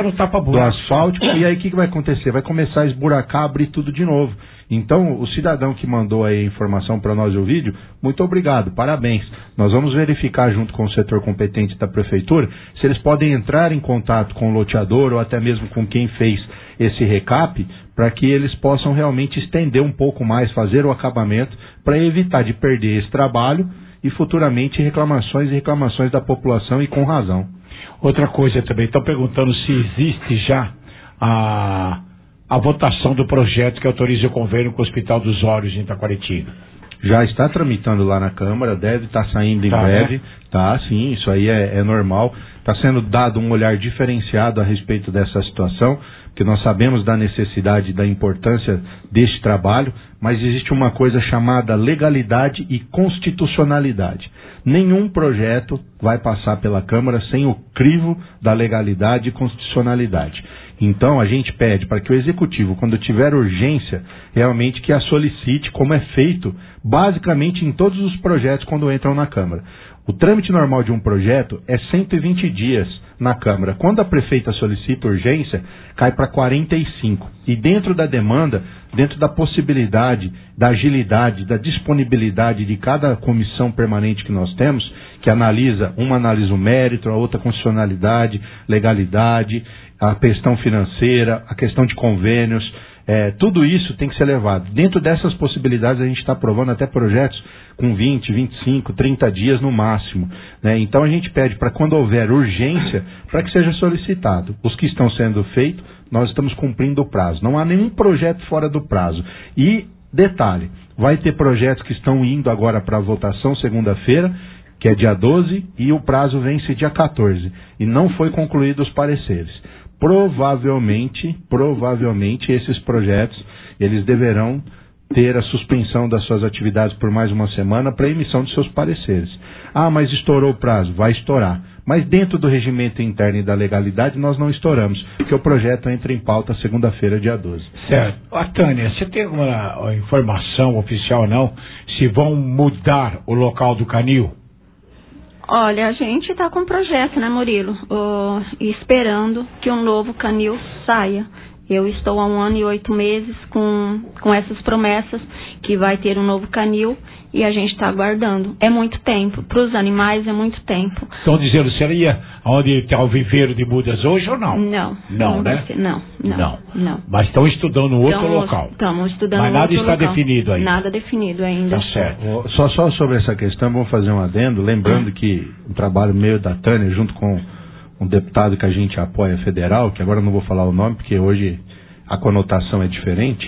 do asfáltico e aí o que vai acontecer? Vai começar a esburacar, abrir tudo de novo. Então, o cidadão que mandou aí a informação para nós e o vídeo, muito obrigado, parabéns. Nós vamos verificar junto com o setor competente da prefeitura se eles podem entrar em contato com o loteador ou até mesmo com quem fez esse recap, para que eles possam realmente estender um pouco mais, fazer o acabamento, para evitar de perder esse trabalho e futuramente reclamações da população e com razão. Outra coisa também, estão perguntando se existe já a votação do projeto que autoriza o convênio com o Hospital dos Olhos em Itacoaritinga. Já está tramitando lá na Câmara, deve estar saindo em breve. Né? Tá, sim, isso aí é normal. está sendo dado um olhar diferenciado a respeito dessa situação, porque nós sabemos da necessidade e da importância deste trabalho, mas existe uma coisa chamada legalidade e constitucionalidade. Nenhum projeto vai passar pela Câmara sem o crivo da legalidade e constitucionalidade. Então a gente pede para que o Executivo, quando tiver urgência, realmente que a solicite, como é feito basicamente em todos os projetos quando entram na Câmara. O trâmite normal de um projeto é 120 dias na Câmara. Quando a prefeita solicita urgência, cai para 45. E dentro da demanda, dentro da possibilidade, da agilidade, da disponibilidade de cada comissão permanente que nós temos, que analisa, uma analisa o mérito, a outra a constitucionalidade, legalidade, a questão financeira, a questão de convênios, tudo isso tem que ser levado. Dentro dessas possibilidades a gente está aprovando até projetos com 20, 25, 30 dias no máximo, né? Então a gente pede para quando houver urgência, para que seja solicitado. Os que estão sendo feitos, nós estamos cumprindo o prazo. Não há nenhum projeto fora do prazo. E, detalhe, vai ter projetos que estão indo agora para votação segunda-feira, que é dia 12, e o prazo vence dia 14. E não foi concluído os pareceres. Provavelmente esses projetos, eles deverão ter a suspensão das suas atividades por mais uma semana para emissão de seus pareceres. Ah, mas estourou o prazo. Vai estourar. Mas dentro do regimento interno e da legalidade nós não estouramos, porque o projeto entra em pauta segunda-feira, dia 12. Certo. Tânia, você tem alguma informação oficial ou não se vão mudar o local do canil? Olha, a gente está com um projeto, né, Murilo? Esperando que um novo canil saia. Eu estou há 1 ano e 8 meses com essas promessas que vai ter um novo canil e a gente está aguardando. É muito tempo. Para os animais é muito tempo. Estão dizendo, seria onde está o viveiro de mudas hoje ou não? Não. Não, né? Não. Mas estão estudando outro local. Estamos estudando mas nada outro está local. definido ainda. Nada definido ainda. Tá certo. Só sobre essa questão, vamos fazer um adendo, lembrando que o trabalho meio da Tânia, junto com um deputado que a gente apoia federal, que agora eu não vou falar o nome, porque hoje a conotação é diferente,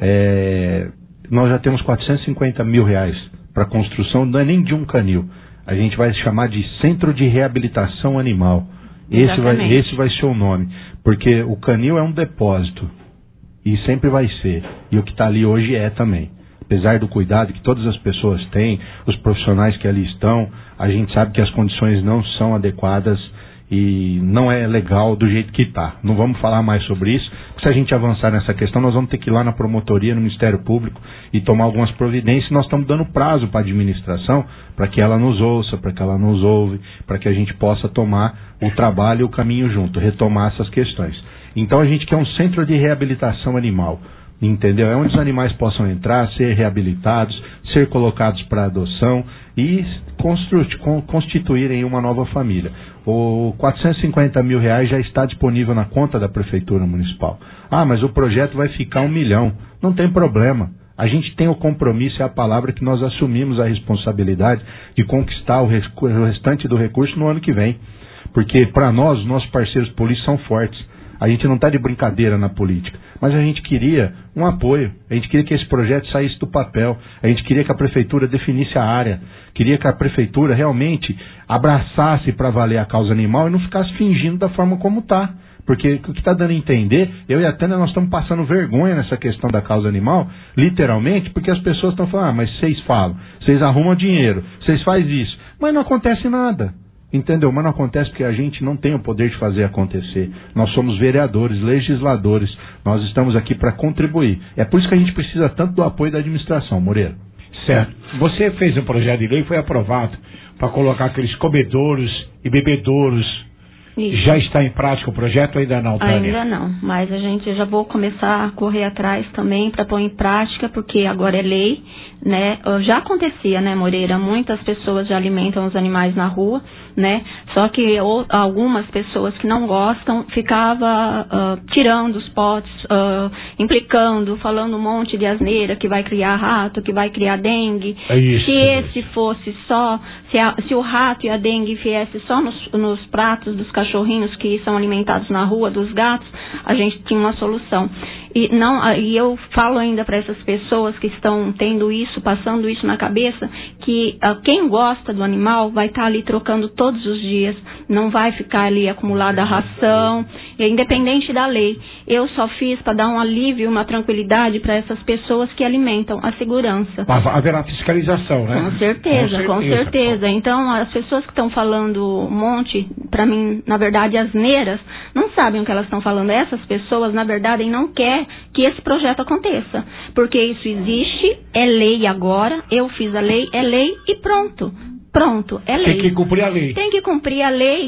nós já temos R$450 mil para construção, não é nem de um canil, a gente vai chamar de Centro de Reabilitação Animal. Esse vai ser o nome, porque o canil é um depósito, e sempre vai ser, e o que está ali hoje é também. Apesar do cuidado que todas as pessoas têm, os profissionais que ali estão, a gente sabe que as condições não são adequadas e não é legal do jeito que está. Não vamos falar mais sobre isso, porque se a gente avançar nessa questão, nós vamos ter que ir lá na promotoria, no Ministério Público e tomar algumas providências. Nós estamos dando prazo para a administração, para que ela nos ouça, para que ela nos ouve, para que a gente possa tomar o trabalho e o caminho junto, retomar essas questões. Então a gente quer um centro de reabilitação animal, entendeu? É onde os animais possam entrar, ser reabilitados, ser colocados para adoção e constituírem uma nova família. O R$450 mil já está disponível na conta da Prefeitura Municipal. Ah, mas o projeto vai ficar 1 milhão. Não tem problema. A gente tem o compromisso e a palavra que nós assumimos a responsabilidade de conquistar o restante do recurso no ano que vem. Porque para nós, os nossos parceiros políticos são fortes. A gente não está de brincadeira na política, mas a gente queria um apoio, a gente queria que esse projeto saísse do papel, a gente queria que a Prefeitura definisse a área, queria que a Prefeitura realmente abraçasse para valer a causa animal e não ficasse fingindo da forma como está. Porque o que está dando a entender, eu e a Tânia, nós estamos passando vergonha nessa questão da causa animal, literalmente, porque as pessoas estão falando, mas vocês falam, vocês arrumam dinheiro, vocês fazem isso, mas não acontece nada. Entendeu? Mas não acontece porque a gente não tem o poder de fazer acontecer. Nós somos vereadores, legisladores. Nós estamos aqui para contribuir. É por isso que a gente precisa tanto do apoio da administração, Moreira. Certo. Você fez um projeto de lei e foi aprovado para colocar aqueles comedouros e bebedouros. Isso. Já está em prática o projeto ou ainda não, Tânia? Ainda não, mas a gente já vou começar a correr atrás também para pôr em prática, porque agora é lei, né? Já acontecia, né, Moreira? Muitas pessoas já alimentam os animais na rua, né? Só que algumas pessoas que não gostam ficavam tirando os potes, implicando, falando um monte de asneira, que vai criar rato, que vai criar dengue. É isso. Se esse fosse só, se o rato e a dengue viesse só nos pratos dos cachorrinhos que são alimentados na rua, dos gatos, a gente tinha uma solução. E eu falo ainda para essas pessoas que estão tendo isso, passando isso na cabeça, que quem gosta do animal vai estar ali trocando todos os dias, não vai ficar ali acumulada a ração, independente da lei. Eu só fiz para dar um alívio, uma tranquilidade para essas pessoas que alimentam a segurança. Mas haverá fiscalização, né? Com certeza. Então, as pessoas que estão falando um monte, para mim, na verdade, asneiras, não sabem o que elas estão falando. Essas pessoas, na verdade, não querem que esse projeto aconteça. Porque isso existe, é lei agora, eu fiz a lei, é lei e pronto. Pronto, é lei. Tem que cumprir a lei. Tem que cumprir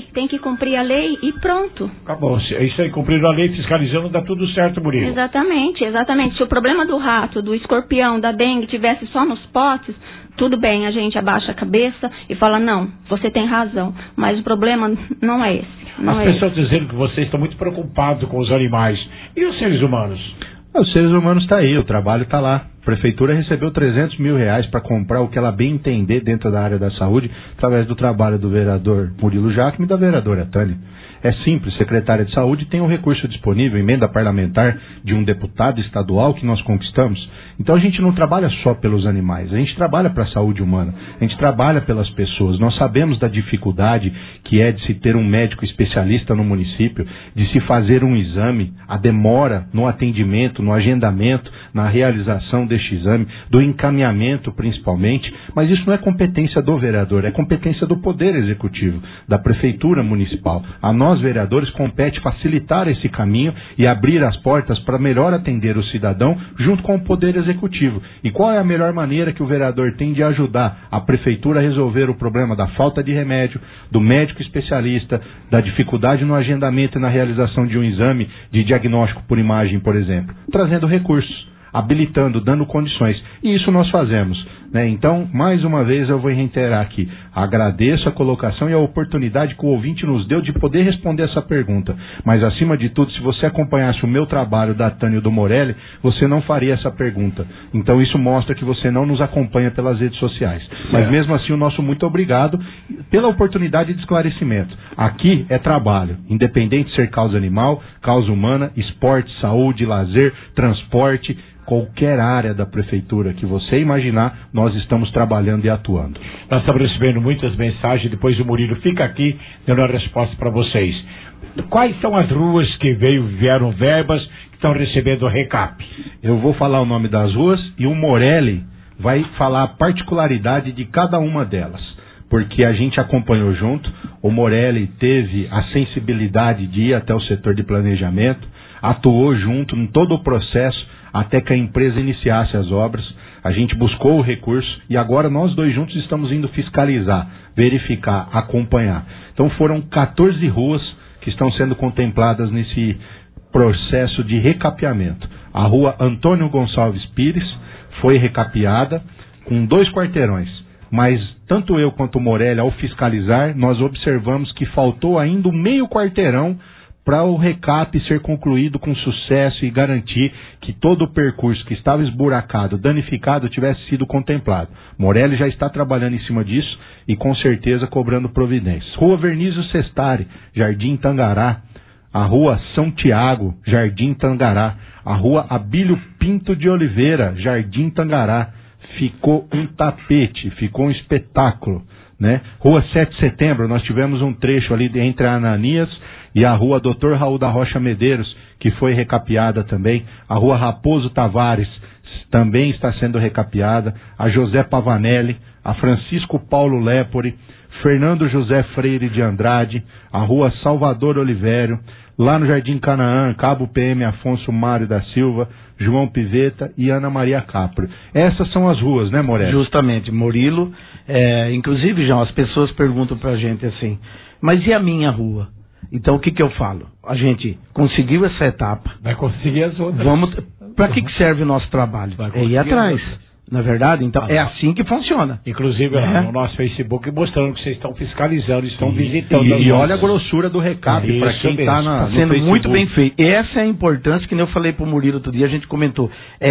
a lei e pronto. Acabou. Isso aí, cumprindo a lei, fiscalizando, dá tudo certo, Murilo. Exatamente. Se o problema do rato, do escorpião, da dengue tivesse só nos potes, tudo bem, a gente abaixa a cabeça e fala, não, você tem razão, mas o problema não é esse. As pessoas dizendo que vocês estão muito preocupados com os animais. E os seres humanos? Os seres humanos estão aí, o trabalho está lá. A prefeitura recebeu R$300 mil para comprar o que ela bem entender dentro da área da saúde, através do trabalho do vereador Murilo Jacome e da vereadora Tânia. É simples, secretária de saúde tem um recurso disponível, emenda parlamentar de um deputado estadual que nós conquistamos. Então a gente não trabalha só pelos animais, a gente trabalha para a saúde humana, a gente trabalha pelas pessoas. Nós sabemos da dificuldade que é de se ter um médico especialista no município, de se fazer um exame, a demora no atendimento, no agendamento, na realização deste exame, do encaminhamento principalmente, mas isso não é competência do vereador, é competência do Poder Executivo, da Prefeitura Municipal. A nós, vereadores, compete facilitar esse caminho e abrir as portas para melhor atender o cidadão junto com o Poder Executivo. E qual é a melhor maneira que o vereador tem de ajudar a Prefeitura a resolver o problema da falta de remédio, do médico especialista, da dificuldade no agendamento e na realização de um exame de diagnóstico por imagem, por exemplo? Trazendo recursos, habilitando, dando condições. E isso nós fazemos, né? Então, mais uma vez eu vou reiterar aqui, agradeço a colocação e a oportunidade que o ouvinte nos deu de poder responder essa pergunta. Mas, acima de tudo, se você acompanhasse o meu trabalho da Tânia e do Morelli, você não faria essa pergunta. Então, isso mostra que você não nos acompanha pelas redes sociais. Mas, mesmo assim, o nosso muito obrigado pela oportunidade de esclarecimento. Aqui é trabalho, independente de ser causa animal, causa humana, esporte, saúde, lazer, transporte, qualquer área da prefeitura que você imaginar, nós estamos trabalhando e atuando. Nós estamos recebendo muitas mensagens, depois o Murilo fica aqui dando a resposta para vocês. Quais são as ruas que vieram verbas que estão recebendo recap? Eu vou falar o nome das ruas e o Morelli vai falar a particularidade de cada uma delas, porque a gente acompanhou junto. O Morelli teve a sensibilidade de ir até o setor de planejamento, atuou junto em todo o processo até que a empresa iniciasse as obras. A gente buscou o recurso e agora nós dois juntos estamos indo fiscalizar, verificar, acompanhar. Então foram 14 ruas que estão sendo contempladas nesse processo de recapeamento. A rua Antônio Gonçalves Pires foi recapeada com 2 quarteirões, mas tanto eu quanto o Morelli, ao fiscalizar, nós observamos que faltou ainda um meio quarteirão para o recap ser concluído com sucesso e garantir que todo o percurso que estava esburacado, danificado, tivesse sido contemplado. Morelli já está trabalhando em cima disso e com certeza cobrando providências. Rua Vernísio Sestari, Jardim Tangará. A Rua São Tiago, Jardim Tangará. A Rua Abílio Pinto de Oliveira, Jardim Tangará. Ficou um tapete, ficou um espetáculo, né? Rua 7 de Setembro, nós tivemos um trecho ali entre a Ananias e a Rua Dr. Raul da Rocha Medeiros, que foi recapeada também. A Rua Raposo Tavares também está sendo recapeada. A José Pavanelli, a Francisco Paulo Lepore, Fernando José Freire de Andrade, a Rua Salvador Olivério, lá no Jardim Canaã, Cabo PM Afonso Mário da Silva, João Piveta e Ana Maria Capro. Essas são as ruas, né, Morelli? Justamente, Murilo. Inclusive, João, as pessoas perguntam pra gente assim, mas e a minha rua? Então, o que eu falo? A gente conseguiu essa etapa. Vai conseguir as outras. Para que serve o nosso trabalho? É ir atrás. Na verdade, então, é assim que funciona. Inclusive, no nosso Facebook, mostrando que vocês estão fiscalizando, estão visitando. E olha a grossura do recap, para quem está no sendo Facebook. Muito bem feito. Essa é a importância, que nem eu falei para o Murilo outro dia, a gente comentou.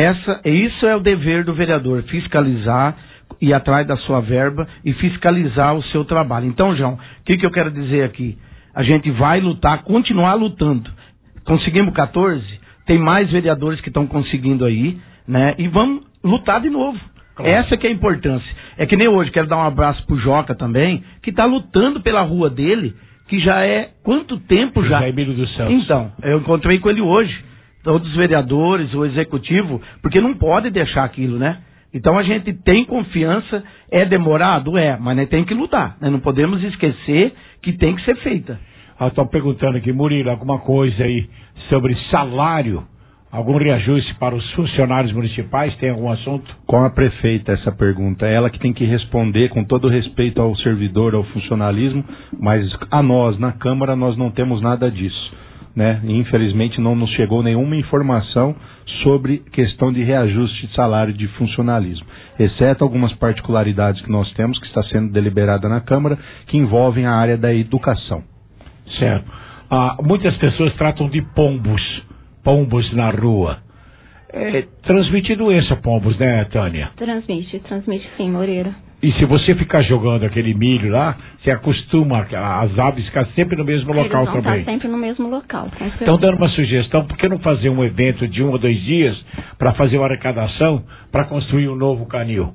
Isso é o dever do vereador, fiscalizar, ir atrás da sua verba e fiscalizar o seu trabalho. Então, João, o que eu quero dizer aqui? A gente vai lutar, continuar lutando. Conseguimos 14? tem mais vereadores que estão conseguindo aí, né? E vamos lutar de novo. Claro. Essa que é a importância. É que nem hoje, quero dar um abraço pro Joca também, que está lutando pela rua dele, que já é quanto tempo já? Emílio dos Santos. Então, eu encontrei com ele hoje, todos os vereadores, o executivo, porque não pode deixar aquilo, né? Então a gente tem confiança, é demorado? É, mas né, tem que lutar, né? Não podemos esquecer que tem que ser feita. Estão perguntando aqui, Murilo, alguma coisa aí sobre salário? Algum reajuste para os funcionários municipais? Tem algum assunto? Com a prefeita essa pergunta. É ela que tem que responder com todo respeito ao servidor, ao funcionalismo, mas a nós, na Câmara, nós não temos nada disso, né? Infelizmente não nos chegou nenhuma informação sobre questão de reajuste de salário de funcionalismo, exceto algumas particularidades que nós temos, que está sendo deliberada na Câmara, que envolvem a área da educação. Certo. Muitas pessoas tratam de pombos na rua. Transmite doença, pombos, né, Tânia? Transmite sim, Moreira. E se você ficar jogando aquele milho lá, você acostuma as aves ficar sempre no mesmo local também. Estar sempre no mesmo local. Estão dando uma sugestão, por que não fazer um evento de 1 ou 2 dias para fazer uma arrecadação para construir um novo canil?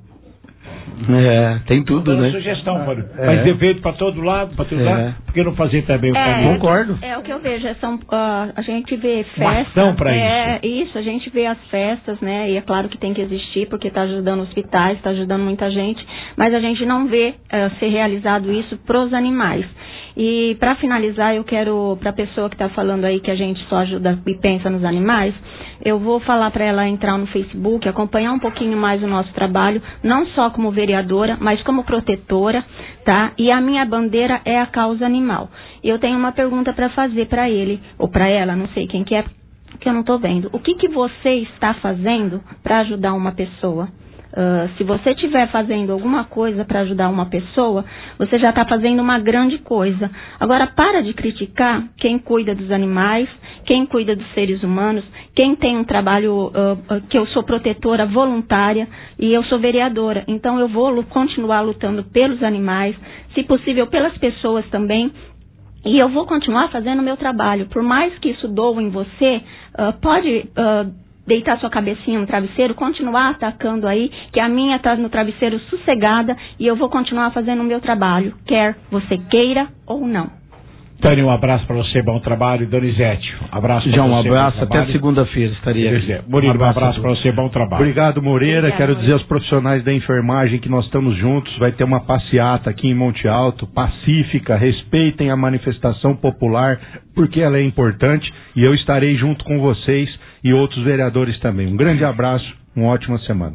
Tem tudo, né? Sugestão, mas evento para todo lado, por que não fazer também o canil? Concordo. É o que eu vejo, a gente vê festas. Uma ação para isso. Isso, a gente vê as festas, né? E é claro que tem que existir, porque está ajudando hospitais, está ajudando muita gente, mas a gente não vê ser realizado isso pros animais. E para finalizar, eu quero, para a pessoa que está falando aí que a gente só ajuda e pensa nos animais, eu vou falar para ela entrar no Facebook, acompanhar um pouquinho mais o nosso trabalho, não só como vereadora, mas como protetora, tá? E a minha bandeira é a causa animal. Eu tenho uma pergunta para fazer para ele, ou para ela, não sei quem que é, que eu não estou vendo. O que você está fazendo para ajudar uma pessoa? Se você estiver fazendo alguma coisa para ajudar uma pessoa, você já está fazendo uma grande coisa. Agora, para de criticar quem cuida dos animais, quem cuida dos seres humanos, quem tem um trabalho, que eu sou protetora voluntária e eu sou vereadora. Então, eu vou continuar lutando pelos animais, se possível pelas pessoas também. E eu vou continuar fazendo o meu trabalho. Por mais que isso doa em você, pode deitar sua cabecinha no travesseiro, continuar atacando aí, que a minha está no travesseiro sossegada e eu vou continuar fazendo o meu trabalho, quer você queira ou não. Tânia, um abraço para você, bom trabalho. Donizete, um abraço para você. Um abraço, até segunda-feira estaria aqui. Murilo, um abraço para você, bom trabalho. Obrigado, Moreira. Quero dizer aos profissionais da enfermagem que nós estamos juntos. Vai ter uma passeata aqui em Monte Alto, pacífica. Respeitem a manifestação popular, porque ela é importante. E eu estarei junto com vocês e outros vereadores também. Um grande abraço, uma ótima semana.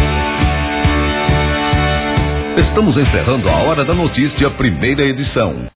Estamos encerrando a Hora da Notícia, primeira edição.